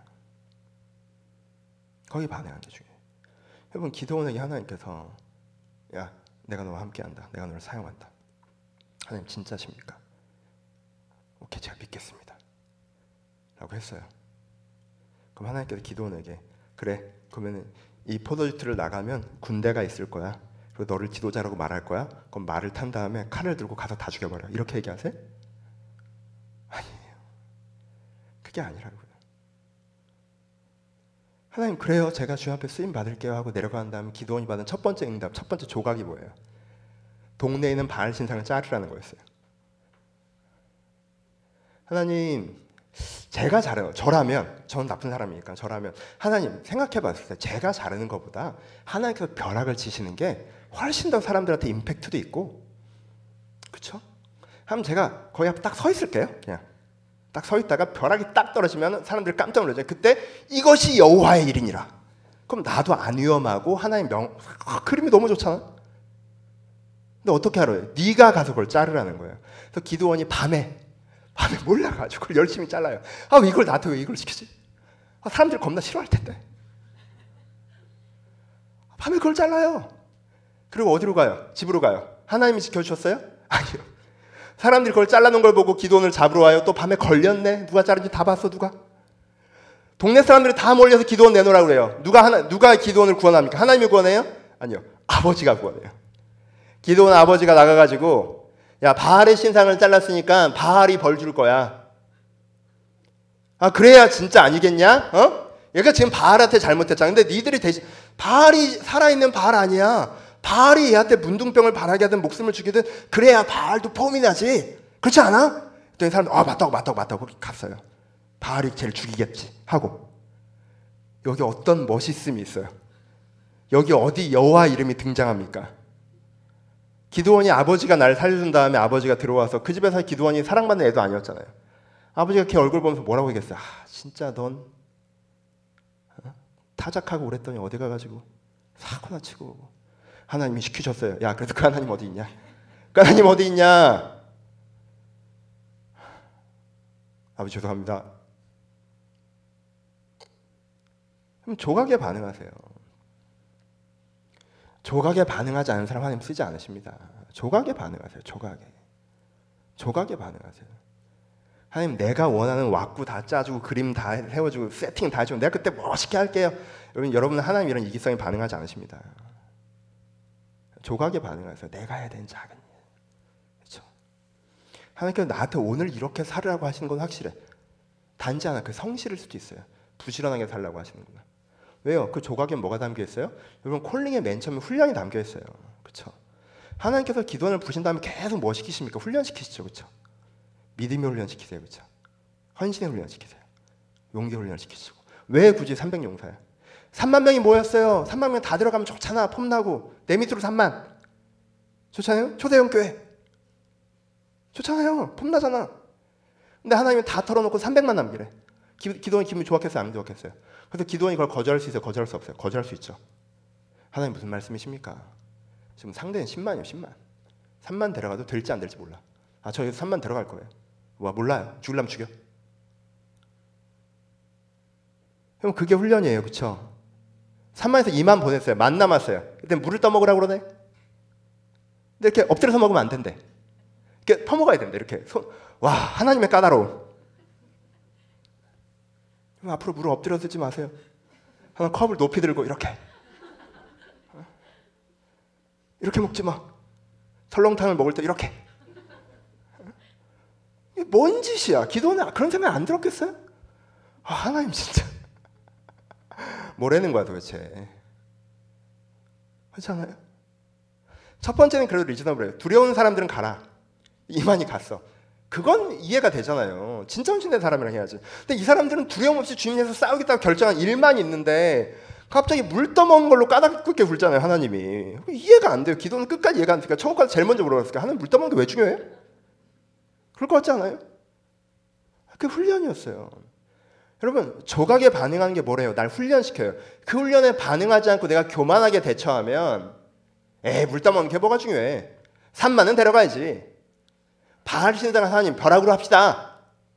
거기 반응하는 게 중요해요. 여러분, 기도원에게 하나님께서, 야, 내가 너와 함께한다. 내가 너를 사용한다. 하나님 진짜십니까? 오케이, 제가 믿겠습니다. 라고 했어요. 그럼 하나님께서 기도원에게, 그래, 그러면 이 포도주트를 나가면 군대가 있을 거야. 그리고 너를 지도자라고 말할 거야. 그럼 말을 탄 다음에 칼을 들고 가서 다 죽여버려. 이렇게 얘기하세요? 아니에요. 그게 아니라고요. 하나님, 그래요, 제가 주님 앞에 쓰임 받을게요 하고 내려간 다음에 기도원이 받은 첫 번째 응답, 첫 번째 조각이 뭐예요? 동네에 있는 바알 신상을 자르라는 거였어요. 하나님, 제가 잘해요. 저라면, 전 나쁜 사람이니까 저라면, 하나님, 생각해봤을 때 제가 자르는 것보다 하나님께서 벼락을 치시는 게 훨씬 더 사람들한테 임팩트도 있고, 그렇죠? 하면 제가 거기 앞에 딱 서 있을게요. 그냥 딱 서 있다가 벼락이 딱 떨어지면 사람들이 깜짝 놀라죠. 그때 이것이 여호와의 일이니라. 그럼 나도 안 위험하고 하나님 그림이 너무 좋잖아. 근데 어떻게 알아요? 네가 가서 그걸 자르라는 거예요. 그래서 기도원이 밤에 몰라가지고 그걸 열심히 잘라요. 이걸 나한테 왜 이걸 시키지? 사람들이 겁나 싫어할 텐데. 밤에 그걸 잘라요. 그리고 어디로 가요? 집으로 가요. 하나님이 지켜주셨어요? 아니요. 사람들이 그걸 잘라놓은 걸 보고 기도원을 잡으러 와요. 또 밤에 걸렸네. 누가 자른지 다 봤어, 누가? 동네 사람들이 다 몰려서 기도원 내놓으라고 그래요. 누가 기도원을 구원합니까? 하나님이 구원해요? 아니요. 아버지가 구원해요. 기드온 아버지가 나가가지고 야 바알의 신상을 잘랐으니까 바알이 벌 줄 거야. 아 그래야 진짜 아니겠냐? 얘가 지금 바알한테 잘못했잖아. 근데 니들이 대신 바알이 살아있는 바알 아니야. 바알이 얘한테 문둥병을 발하게 하든 목숨을 죽이든 그래야 바알도 폼이 나지. 그렇지 않아? 그랬더니 사람들 맞다고 갔어요. 바알이 쟤를 죽이겠지 하고. 여기 어떤 멋있음이 있어요. 여기 어디 여호와 이름이 등장합니까? 기드온이 아버지가 날 살려준 다음에 아버지가 들어와서 그 집에서 기드온이 사랑받는 애도 아니었잖아요. 아버지가 걔 얼굴 보면서 뭐라고 얘기했어요? 진짜 넌 타작하고 그랬더니 어디 가가지고 사고나 치고. 하나님이 시키셨어요. 야 그래서 그 하나님 어디 있냐? 그 하나님 어디 있냐? 아버지 죄송합니다. 그럼 조각에 반응하세요. 조각에 반응하지 않은 사람 하나님 쓰지 않으십니다. 조각에 반응하세요. 조각에 반응하세요. 하나님 내가 원하는 왁구 다 짜주고 그림 다 세워주고 세팅 다 해주고 내가 그때 멋있게 할게요. 여러분은 하나님 이런 이기성에 반응하지 않으십니다. 조각에 반응하세요. 내가 해야 되는 작은 일. 그렇죠? 하나님께서 나한테 오늘 이렇게 살으라고 하시는 건 확실해. 단지 하나 그 성실일 수도 있어요. 부지런하게 살라고 하시는구나. 왜요? 그 조각에 뭐가 담겨 있어요? 여러분 콜링의 맨 처음에 훈련이 담겨 있어요. 그렇죠? 하나님께서 기도원을 부신 다음에 계속 뭐 시키십니까? 훈련시키시죠. 그렇죠? 믿음의 훈련시키세요. 그렇죠? 헌신의 훈련시키세요. 용기 훈련시키시고. 왜 굳이 300용사야? 3만 명이 모였어요. 3만 명 다 들어가면 좋잖아. 폼나고. 내 밑으로 3만. 좋잖아요? 초대형 교회. 좋잖아요. 폼나잖아. 근데 하나님은 다 털어놓고 300만 남기래. 기도원이 기분이 좋았겠어요? 안 좋았겠어요? 그래서 기도원이 그걸 거절할 수 있어요? 거절할 수 없어요? 거절할 수 있죠. 하나님 무슨 말씀이십니까? 지금 상대는 10만이에요. 10만. 3만 데려가도 될지 안 될지 몰라. 저 여기서 3만 데려갈 거예요. 와 몰라요. 죽으려면 죽여. 그럼 그게 훈련이에요. 그렇죠? 3만에서 2만 보냈어요. 만 남았어요. 그때 물을 떠먹으라고 그러네. 근데 이렇게 엎드려서 먹으면 안 된대. 이렇게 퍼먹어야 된대. 이렇게 와 하나님의 까다로움. 그럼 앞으로 물을 엎드려 쓰지 마세요. 하나 컵을 높이 들고 이렇게 먹지 마. 설렁탕을 먹을 때 이렇게. 이게 뭔 짓이야? 기도는 그런 생각 안 들었겠어요? 하나님 진짜 뭐라는 거야 도대체? 그렇잖아요. 첫 번째는 그래도 리즈너블해요. 두려운 사람들은 가라. 이만희 갔어. 그건 이해가 되잖아요. 진짜 헌신된 사람이랑 해야지. 근데 이 사람들은 두려움 없이 주님께서 싸우겠다고 결정한 일만 있는데 갑자기 물 떠먹은 걸로 까닭없게 굴잖아요. 하나님이. 이해가 안 돼요. 기도는 끝까지 이해가 안 되니까 천국 가서 제일 먼저 물어봤을까? 하나님 물 떠먹는 게 왜 중요해? 그럴 것 같지 않아요? 그게 훈련이었어요. 여러분 조각에 반응하는 게 뭐래요? 날 훈련시켜요. 그 훈련에 반응하지 않고 내가 교만하게 대처하면 물 떠먹는 게 뭐가 중요해? 3만은 데려가야지. 바알 신상 하나님 벼락으로 합시다.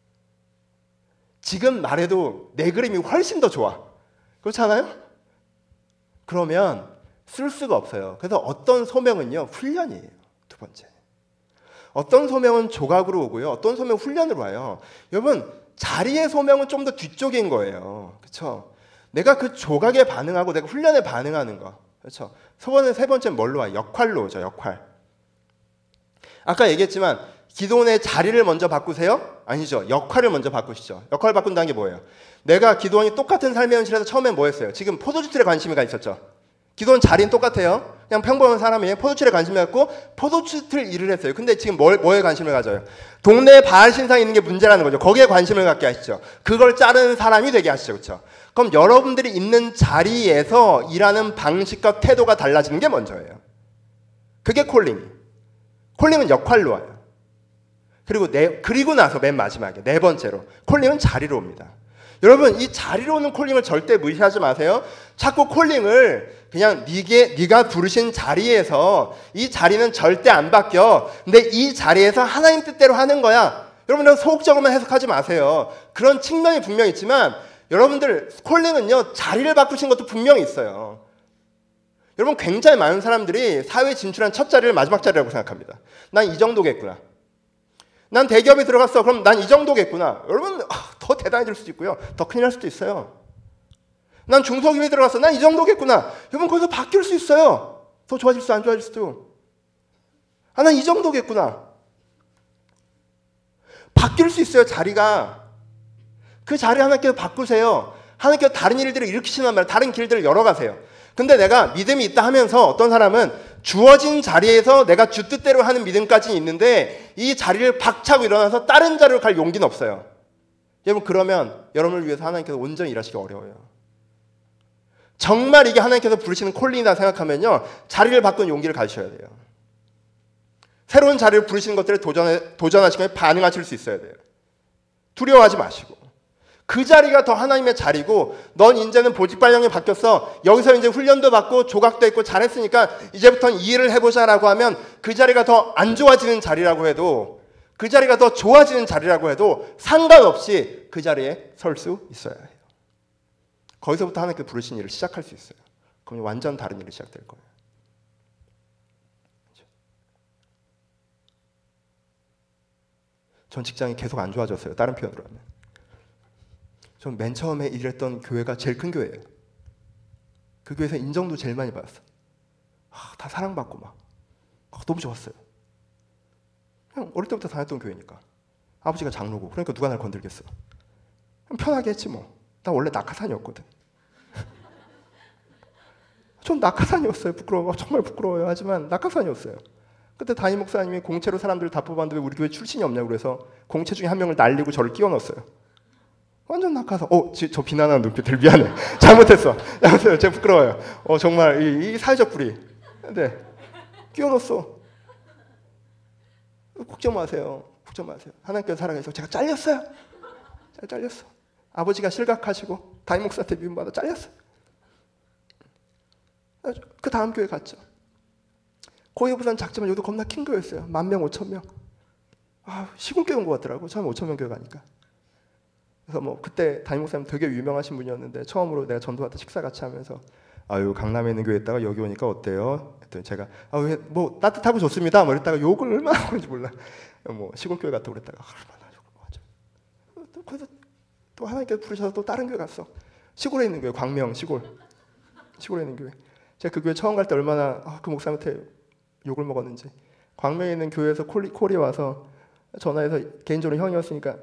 지금 말해도 내 그림이 훨씬 더 좋아. 그렇지 않아요? 그러면 쓸 수가 없어요. 그래서 어떤 소명은요 훈련이에요. 두 번째. 어떤 소명은 조각으로 오고요. 어떤 소명은 훈련으로 와요. 여러분 자리의 소명은 좀 더 뒤쪽인 거예요. 그렇죠? 내가 그 조각에 반응하고 내가 훈련에 반응하는 거. 그렇죠? 세 번째는 뭘로 와요? 역할로 오죠. 역할. 아까 얘기했지만 기도원의 자리를 먼저 바꾸세요? 아니죠. 역할을 먼저 바꾸시죠. 역할을 바꾼다는 게 뭐예요? 내가 기도원이 똑같은 삶의 현실에서 처음엔 뭐 했어요? 지금 포도주틀에 관심이 가 있었죠. 기도원 자리는 똑같아요. 그냥 평범한 사람이에요. 포도주틀에 관심이 갖고 포도주틀 일을 했어요. 근데 지금 뭐에 관심을 가져요? 동네에 바알 신상이 있는 게 문제라는 거죠. 거기에 관심을 갖게 하시죠. 그걸 자르는 사람이 되게 하시죠. 그렇죠? 그럼 여러분들이 있는 자리에서 일하는 방식과 태도가 달라지는 게 먼저예요. 그게 콜링. 콜링은 역할로 와요. 그리고 나서 맨 마지막에 네 번째로 콜링은 자리로 옵니다. 여러분 이 자리로 오는 콜링을 절대 무시하지 마세요. 자꾸 콜링을 그냥 네가 부르신 자리에서 이 자리는 절대 안 바뀌어. 근데 이 자리에서 하나님 뜻대로 하는 거야. 여러분들 소극적으로만 해석하지 마세요. 그런 측면이 분명히 있지만 여러분들 콜링은요 자리를 바꾸신 것도 분명히 있어요. 여러분 굉장히 많은 사람들이 사회에 진출한 첫 자리를 마지막 자리라고 생각합니다. 난 이 정도겠구나. 난 대기업에 들어갔어. 그럼 난 이 정도겠구나. 여러분 더 대단해질 수도 있고요. 더 큰일 날 수도 있어요. 난 중소기업에 들어갔어. 난 이 정도겠구나. 여러분 거기서 바뀔 수 있어요. 더 좋아질 수도 안 좋아질 수도. 아, 난 이 정도겠구나. 바뀔 수 있어요, 자리가. 그 자리 하나님께서 바꾸세요. 하나님께서 다른 일들을 일으키시는 말이에요. 다른 길들을 열어가세요. 근데 내가 믿음이 있다 하면서 어떤 사람은 주어진 자리에서 내가 주 뜻대로 하는 믿음까지는 있는데 이 자리를 박차고 일어나서 다른 자리로 갈 용기는 없어요. 여러분, 그러면 여러분을 위해서 하나님께서 온전히 일하시기 어려워요. 정말 이게 하나님께서 부르시는 콜링이다 생각하면요, 자리를 바꾸는 용기를 가지셔야 돼요. 새로운 자리를 부르시는 것들에 도전하시면 반응하실 수 있어야 돼요. 두려워하지 마시고. 그 자리가 더 하나님의 자리고, 넌 이제는 보직 발령이 바뀌었어. 여기서 이제 훈련도 받고 조각도 있고 잘했으니까 이제부터는 이 일을 해보자라고 하면 그 자리가 더 안 좋아지는 자리라고 해도, 그 자리가 더 좋아지는 자리라고 해도 상관없이 그 자리에 설 수 있어야 해요. 거기서부터 하나님께서 부르신 일을 시작할 수 있어요. 그럼 완전 다른 일이 시작될 거예요. 전 직장이 계속 안 좋아졌어요. 다른 표현으로 하면. 전 맨 처음에 일했던 교회가 제일 큰 교회예요. 그 교회에서 인정도 제일 많이 받았어. 다 사랑받고 막 너무 좋았어요. 그냥 어릴 때부터 다녔던 교회니까. 아버지가 장로고, 그러니까 누가 날 건들겠어. 그냥 편하게 했지 뭐. 나 원래 낙하산이었거든. 전 낙하산이었어요. 부끄러워. 정말 부끄러워요. 하지만 낙하산이었어요. 그때 담임 목사님이 공채로 사람들을 다 뽑았는데 왜 우리 교회 출신이 없냐고 그래서 공채 중에 한 명을 날리고 저를 끼워 넣었어요. 완전 낙하산. 저 비난하는 눈빛들 미안해. 잘못했어. 제가 부끄러워요. 정말 이 사회적 불의. 근데 끼워 넣었어. 걱정 마세요. 걱정 마세요. 하나님께서 살아계셔서 제가 잘렸어요. 제가 잘렸어. 아버지가 실각하시고 담임 목사한테 미움받아 잘렸어요. 그 다음 교회 갔죠. 거기보다는 작지만 여기도 겁나 큰 교회였어요. 10,000명, 5,000명. 시골 교회 온 것 같더라고. 처음에 5,000명 교회 가니까. 그래서 뭐 그때 담임 목사님 되게 유명하신 분이었는데 처음으로 내가 전도할 때 식사 같이 하면서 강남에 있는 교회 있다가 여기 오니까 어때요? 했더니 제가 왜 뭐 따뜻하고 좋습니다. 뭐 이랬다가 욕을 얼마나 하는지 몰라. 뭐 시골 교회 갔다고 그랬다가 얼마나 욕을 하죠. 그래서 또 하나님께서 부르셔서 또 다른 교회 갔어. 시골에 있는 교회, 광명 시골에 있는 교회. 제가 그 교회 처음 갈 때 얼마나 그 목사님한테 욕을 먹었는지. 광명에 있는 교회에서 콜이 와서 전화해서 개인적으로 형이었으니까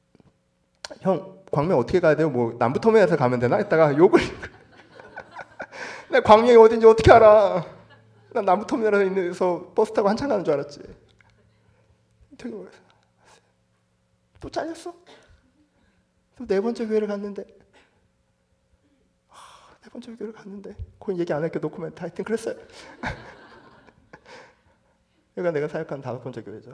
형 광명 어떻게 가야 돼요? 뭐 남부터미널에서 가면 되나? 했다가 욕을 나 광명이 어딘지 어떻게 알아? 난 남부터미널에 있는데서 버스 타고 한참 가는 줄 알았지. 되게 오래서 또 잘렸어. 또 네 번째 교회를 갔는데 네 번째 교회를 갔는데 그건 얘기 안 할게. 노코멘트. 하여튼 그랬어요. 여기가 내가 사역한 5번째 교회죠.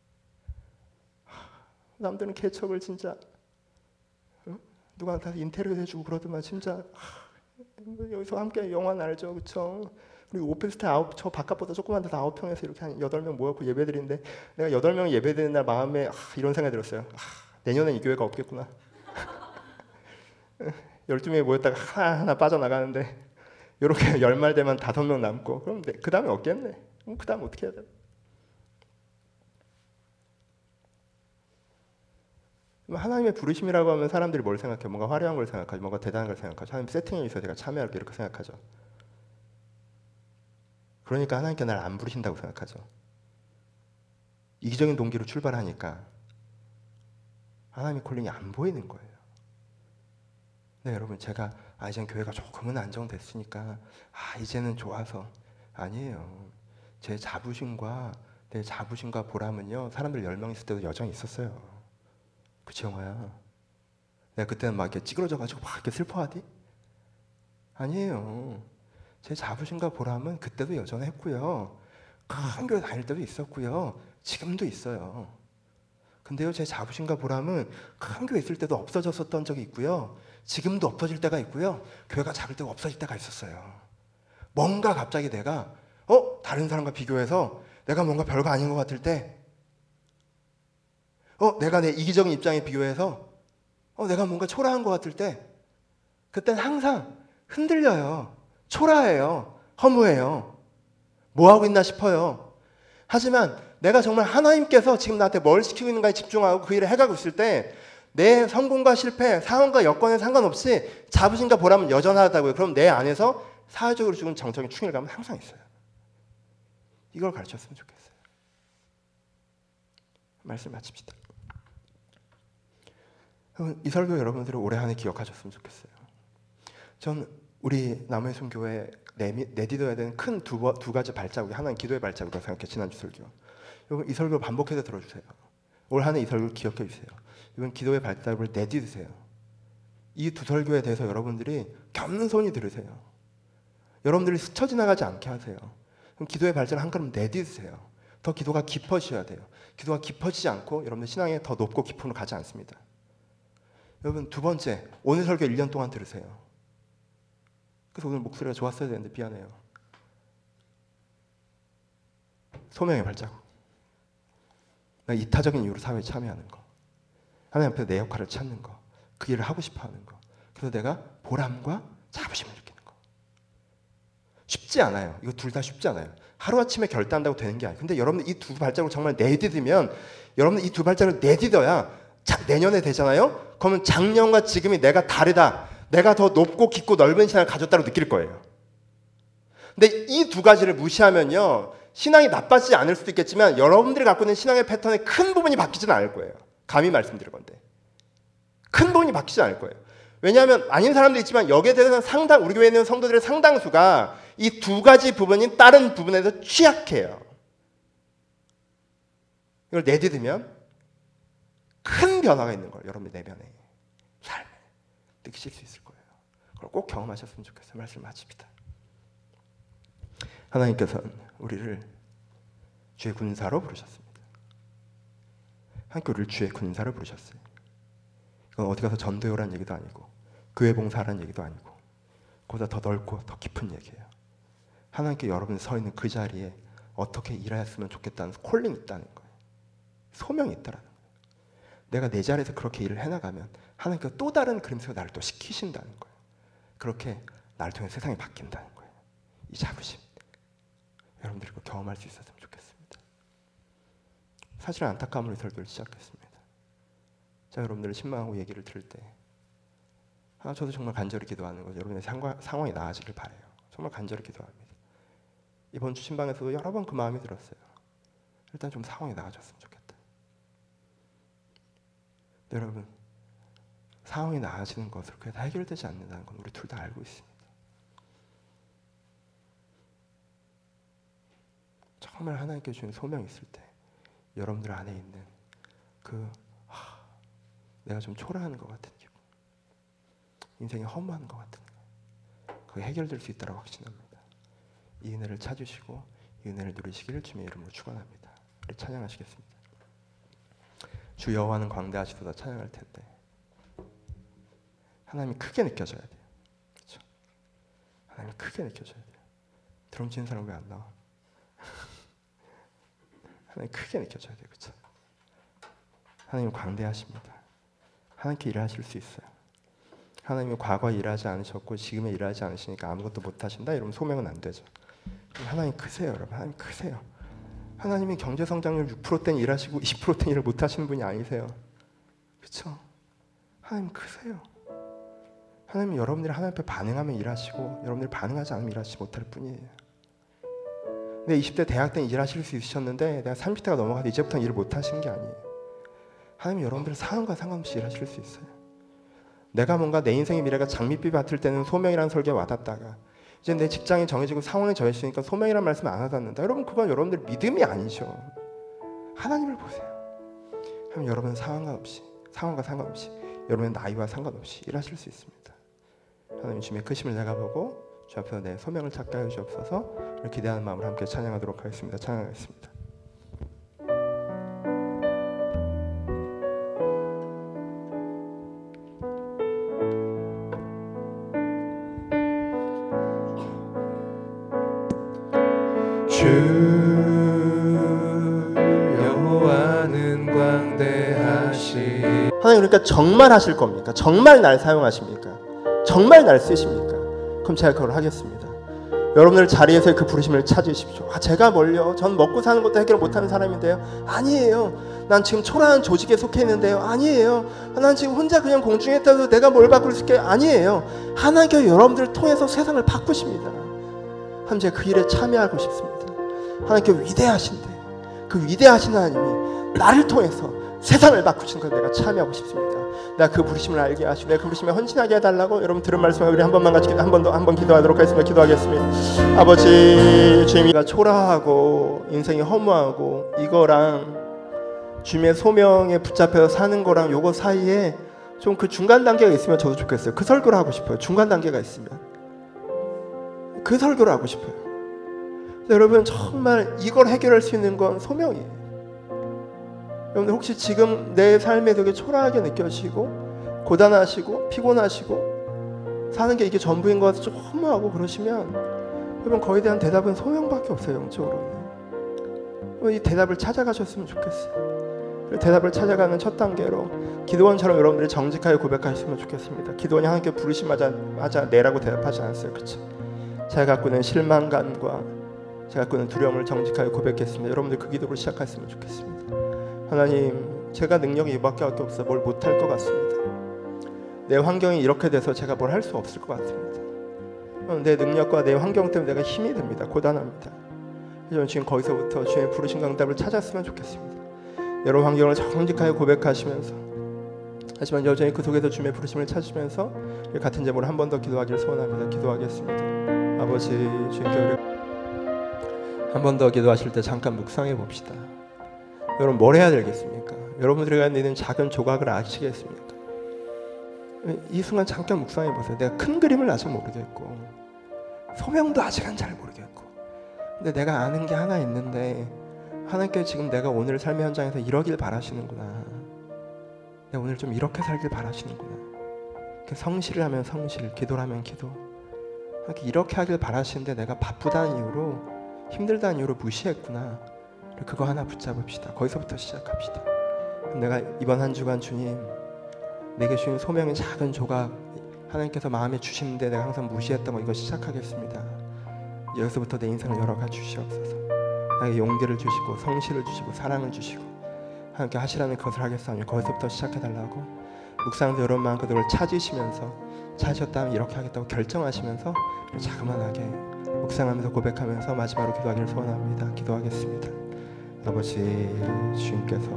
남들은 개척을 진짜 누가 다 인테리어 해주고 그러더만 진짜 여기서 함께 영화는 알죠, 그렇죠? 그리고 오피스텔 저 바깥보다 조그만 데서 9평에서 이렇게 한 8명 모여갖고 예배드리는데 내가 8명이 예배드리는 날 마음에 이런 생각이 들었어요. 내년엔 이 교회가 없겠구나. 12명이 모였다가 하나 빠져나가는데 이렇게 열말 되면 5명 남고 그럼 그 다음에 없겠네. 그럼 그 다음 어떻게 해야 돼? 하나님의 부르심이라고 하면 사람들이 뭘 생각해? 뭔가 화려한 걸 생각하죠. 뭔가 대단한 걸 생각하죠. 하나님 세팅에 있어서 제가 참여할게 이렇게 생각하죠. 그러니까 하나님께 날 안 부르신다고 생각하죠. 이기적인 동기로 출발하니까 하나님의 콜링이 안 보이는 거예요. 네, 여러분 제가 이제는 교회가 조금은 안정됐으니까 이제는 좋아서 아니에요. 제 자부심과 내 자부심과 보람은요 사람들 10명 있을 때도 여전히 있었어요. 그치 영화야. 내가 그때는 막 이렇게 찌그러져가지고 막 이렇게 슬퍼하디? 아니에요. 제 자부심과 보람은 그때도 여전했고요. 큰 교회 다닐 때도 있었고요. 지금도 있어요. 근데요 제 자부심과 보람은 큰 교회 있을 때도 없어졌었던 적이 있고요. 지금도 없어질 때가 있고요. 교회가 작을 때가 없어질 때가 있었어요. 뭔가 갑자기 내가 다른 사람과 비교해서 내가 뭔가 별거 아닌 것 같을 때 내가 내 이기적인 입장에 비교해서 내가 뭔가 초라한 것 같을 때 그때는 항상 흔들려요. 초라해요. 허무해요. 뭐 하고 있나 싶어요. 하지만 내가 정말 하나님께서 지금 나한테 뭘 시키고 있는가에 집중하고 그 일을 해가고 있을 때 내 성공과 실패, 상황과 여건에 상관없이 자부심과 보람은 여전하다고요. 그럼 내 안에서 사회적으로 죽은 정적인 충일감은 항상 있어요. 이걸 가르쳤으면 좋겠어요. 말씀 마칩시다. 이 설교 여러분들이 올해 한 해 기억하셨으면 좋겠어요. 전 우리 남의 순교회 내딛어야 되는 큰 두 가지 발자국이, 하나는 기도의 발자국이라고 생각해요. 지난주 설교. 여러분 이 설교 반복해서 들어주세요. 올 한 해 이 설교를 기억해 주세요. 이번 기도의 발자국을 내딛으세요. 이 두 설교에 대해서 여러분들이 겸손히 들으세요. 여러분들이 스쳐 지나가지 않게 하세요. 그럼 기도의 발자국을 한 걸음 내딛으세요. 더 기도가 깊어지셔야 돼요. 기도가 깊어지지 않고 여러분들 신앙에 더 높고 깊음으로 가지 않습니다. 여러분 두 번째, 오늘 설교 1년 동안 들으세요. 그래서 오늘 목소리가 좋았어야 되는데 미안해요. 소명의 발자국. 내가 이타적인 이유로 사회에 참여하는 거, 하나님 앞에서 내 역할을 찾는 거, 그 일을 하고 싶어하는 거, 그래서 내가 보람과 자부심을 느끼는 거. 쉽지 않아요. 이거 둘 다 쉽지 않아요. 하루아침에 결단한다고 되는 게 아니에요. 근데 여러분들 이 두 발자국을 정말 내딛으면, 여러분들 이 두 발자국을 내딛어야 내년에 되잖아요. 그러면 작년과 지금이 내가 다르다, 내가 더 높고 깊고 넓은 신앙을 가졌다고 느낄 거예요. 근데 이 두 가지를 무시하면요, 신앙이 나빠지지 않을 수도 있겠지만 여러분들이 갖고 있는 신앙의 패턴의 큰 부분이 바뀌지는 않을 거예요. 감히 말씀드릴 건데 큰 부분이 바뀌지 않을 거예요. 왜냐하면 아닌 사람도 있지만 여기에 대해서는 우리 교회에 있는 성도들의 상당수가 이 두 가지 부분인 다른 부분에서 취약해요. 이걸 내딛으면 큰 변화가 있는 걸 여러분의 내면에 삶에 느끼실 수 있을 거예요. 그걸 꼭 경험하셨으면 좋겠어요. 말씀 마칩니다. 하나님께서는 우리를 주의 군사로 부르셨습니다. 하나님께 우리를 주의 군사로 부르셨어요. 이건 어디 가서 전도요라는 얘기도 아니고 교회 봉사라는 얘기도 아니고 그보다 더 넓고 더 깊은 얘기예요. 하나님께 여러분이 서 있는 그 자리에 어떻게 일하였으면 좋겠다는 콜링이 있다는 거예요. 소명이 있다라는 거예요. 내가 내 자리에서 그렇게 일을 해나가면 하나님께서 또 다른 그림새로 나를 또 시키신다는 거예요. 그렇게 나를 통해 세상이 바뀐다는 거예요. 이 자부심 여러분들이 경험할 수 있었으면 좋겠습니다. 사실은 안타까움으로 이 설교를 시작했습니다. 제가 여러분들을 신망하고 얘기를 들을 때 저도 정말 간절히 기도하는 거죠. 여러분의 상황이 나아지길 바라요. 정말 간절히 기도합니다. 이번 주 신방에서도 여러 번 그 마음이 들었어요. 일단 좀 상황이 나아졌으면 좋겠다. 여러분, 상황이 나아지는 것으로 그게 다 해결되지 않는다는 건 우리 둘 다 알고 있습니다. 정말 하나님께 주신 소명이 있을 때 여러분들 안에 있는 내가 좀 초라하는 것 같은 기분, 인생이 허무한 것 같은 거, 그게 해결될 수 있다고 확신합니다. 이 은혜를 찾으시고 이 은혜를 누리시기를 주님의 이름으로 축원합니다. 우리 찬양하시겠습니다. 주 여호와는 광대하시도다 찬양할 텐데 하나님이 크게 느껴져야 돼요. 그렇죠? 하나님이 크게 느껴져야 돼요. 드럼 치는 사람 왜 안 나와? 하나님 크게 느껴져야 돼요. 그렇죠? 하나님 광대하십니다. 하나님께 일하실 수 있어요. 하나님이 과거에 일하지 않으셨고 지금에 일하지 않으시니까 아무것도 못하신다 이러면 소명은 안 되죠. 하나님 크세요. 여러분, 하나님 크세요. 하나님이 경제성장률 6%대는 일하시고 20%대는 일을 못하시는 분이 아니세요. 그렇죠? 하나님 크세요. 하나님은 여러분들이 하나님 앞에 반응하면 일하시고 여러분들이 반응하지 않으면 일하시지 못할 뿐이에요. 근데 20대 대학 때는 일하실 수 있으셨는데 내가 30대가 넘어가서 이제부터는 일을 못하시는 게 아니에요. 하나님은 여러분들의 상황과 상관없이 일하실 수 있어요. 내가 뭔가 내 인생의 미래가 장밋빛 같을 때는 소명이라는 설교에 와닿다가 이제 내 직장이 정해지고 상황이 정해지니까 소명이라는 말씀 안 와닿는다. 여러분 그건 여러분들 믿음이 아니죠. 하나님을 보세요. 하나님 여러분은 상황과 상관없이 여러분의 나이와 상관없이 일하실 수 있습니다. 하나님 주님의 크심을 내가 보고 주 앞에서 내 소명을 찾게 하여 주옵소서. 기대하는 마음으로 함께 찬양하도록 하겠습니다. 찬양하겠습니다. 주 여호와는 광대하시. 하나님 그러니까 정말 하실 겁니까? 정말 날 사용하십니까? 정말 날 쓰십니까? 그럼 제가 그걸 하겠습니다. 여러분들 자리에서의 그 부르심을 찾으십시오. 제가 뭘요? 전 먹고 사는 것도 해결 못하는 사람인데요. 아니에요. 난 지금 초라한 조직에 속해 있는데요. 아니에요. 난 지금 혼자 그냥 공중에 떠도 내가 뭘 바꿀 수 있게 아니에요. 하나님께서 여러분들을 통해서 세상을 바꾸십니다. 하나님 제가 그 일에 참여하고 싶습니다. 하나님께서 위대하신데 그 위대하신 하나님이 나를 통해서 세상을 바꾸신 것 내가 참여하고 싶습니다. 내가 그 부르심을 알게 하시고 내가 그 부르심에 헌신하게 해달라고 여러분 들은 말씀을 우리 한 번만 같이 한번 기도하도록 하겠습니다. 기도하겠습니다. 아버지, 주님이가 초라하고 인생이 허무하고 이거랑 주님의 소명에 붙잡혀서 사는 거랑 요거 사이에 좀 그 중간 단계가 있으면 저도 좋겠어요. 그 설교를 하고 싶어요. 중간 단계가 있으면 그 설교를 하고 싶어요. 여러분 정말 이걸 해결할 수 있는 건 소명이에요. 여러분들 혹시 지금 내 삶에 되게 초라하게 느껴지고 고단하시고 피곤하시고 사는 게 이게 전부인 것 같아서 좀 허무하고 그러시면 여러분 거기에 대한 대답은 소명밖에 없어요. 영적으로는. 이 대답을 찾아가셨으면 좋겠어요. 대답을 찾아가는 첫 단계로 기도원처럼 여러분들이 정직하게 고백하셨으면 좋겠습니다. 기도원이 하나님께 부르시마자 네라고 대답하지 않았어요. 그렇죠? 제가 갖고 있는 실망감과 제가 갖고 있는 두려움을 정직하게 고백했습니다. 여러분들 그 기도를 시작했으면 좋겠습니다. 하나님, 제가 능력이 이밖에 없어 뭘 못할 것 같습니다. 내 환경이 이렇게 돼서 제가 뭘 할 수 없을 것 같습니다. 내 능력과 내 환경 때문에 내가 힘이 듭니다. 고단합니다. 저는 지금 거기서부터 주님의 부르신 응답을 찾았으면 좋겠습니다. 여러 환경을 정직하게 고백하시면서 하지만 여전히 그 속에서 주님의 부르심을 찾으면서 같은 제목으로 한 번 더 기도하기를 소원합니다. 기도하겠습니다. 아버지, 주님께 한 번 더 기도하실 때 잠깐 묵상해 봅시다. 여러분 뭘 해야 되겠습니까? 여러분들이 갖고 있는 작은 조각을 아시겠습니까? 이 순간 잠깐 묵상해 보세요. 내가 큰 그림을 아직 모르겠고 소명도 아직은 잘 모르겠고 근데 내가 아는 게 하나 있는데 하나님께 지금 내가 오늘 삶의 현장에서 이러길 바라시는구나. 내가 오늘 좀 이렇게 살길 바라시는구나. 성실을 하면 성실, 기도를 하면 기도. 이렇게 하길 바라시는데 내가 바쁘다는 이유로 힘들다는 이유로 무시했구나. 그거 하나 붙잡읍시다. 거기서부터 시작합시다. 내가 이번 한 주간 주님 내게 주신 소명의 작은 조각 하나님께서 마음에 주시는데 내가 항상 무시했던 거 이거 시작하겠습니다. 여기서부터 내 인생을 열어가 주시옵소서. 나에게 용기를 주시고 성실을 주시고 사랑을 주시고 하나님께 하시라는 것을 하겠사오니 거기서부터 시작해달라고 묵상도 여러분 마음껏 그걸 찾으시면서 찾으셨다면 이렇게 하겠다고 결정하시면서 자그만하게 묵상하면서 고백하면서 마지막으로 기도하기를 소원합니다. 기도하겠습니다. 아버지, 주님께서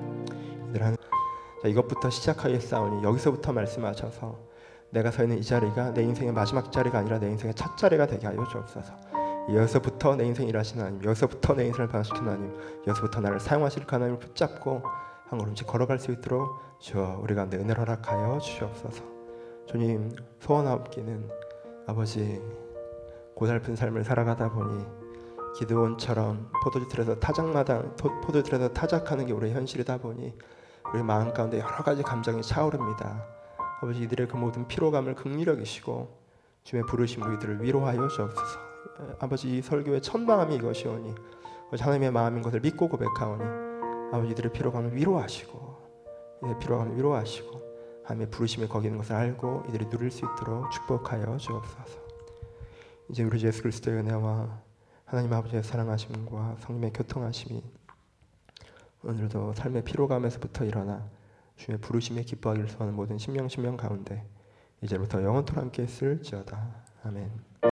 이것부터 시작하겠사오니 여기서부터 말씀하셔서 내가 서 있는 이 자리가 내 인생의 마지막 자리가 아니라 내 인생의 첫 자리가 되게 하여 주옵소서. 여기서부터 내 인생 일하시는 하나님, 여기서부터 내 인생을 변화시키는 하나님, 여기서부터 나를 사용하실 그 하나님을 붙잡고 한 걸음씩 걸어갈 수 있도록 주여 우리 가운데 은혜를 허락하여 주시옵소서. 주님, 소원하옵기는 아버지 고달픈 삶을 살아가다 보니 기드온처럼 포도주틀에서 타작하는 게 우리의 현실이다 보니 우리 마음 가운데 여러 가지 감정이 차오릅니다. 아버지, 이들의 그 모든 피로감을 긍휼히 여기시고 주의 부르심으로 이들을 위로하여 주옵소서. 아버지, 이 설교의 첫 마음이 이것이오니 하나님의 마음인 것을 믿고 고백하오니 아버지, 이들의 피로감을 위로하시고 이들의 피로감을 위로하시고 하나님의 부르심에 거기 있는 것을 알고 이들이 누릴 수 있도록 축복하여 주옵소서. 이제 우리 주 예수 그리스도의 은혜와 하나님 아버지의 사랑하심과 성령의 교통하심이 오늘도 삶의 피로감에서부터 일어나 주의 부르심에 기뻐하기를 소원하는 모든 심령 가운데 이제부터 영원토록 함께 있을지어다. 아멘.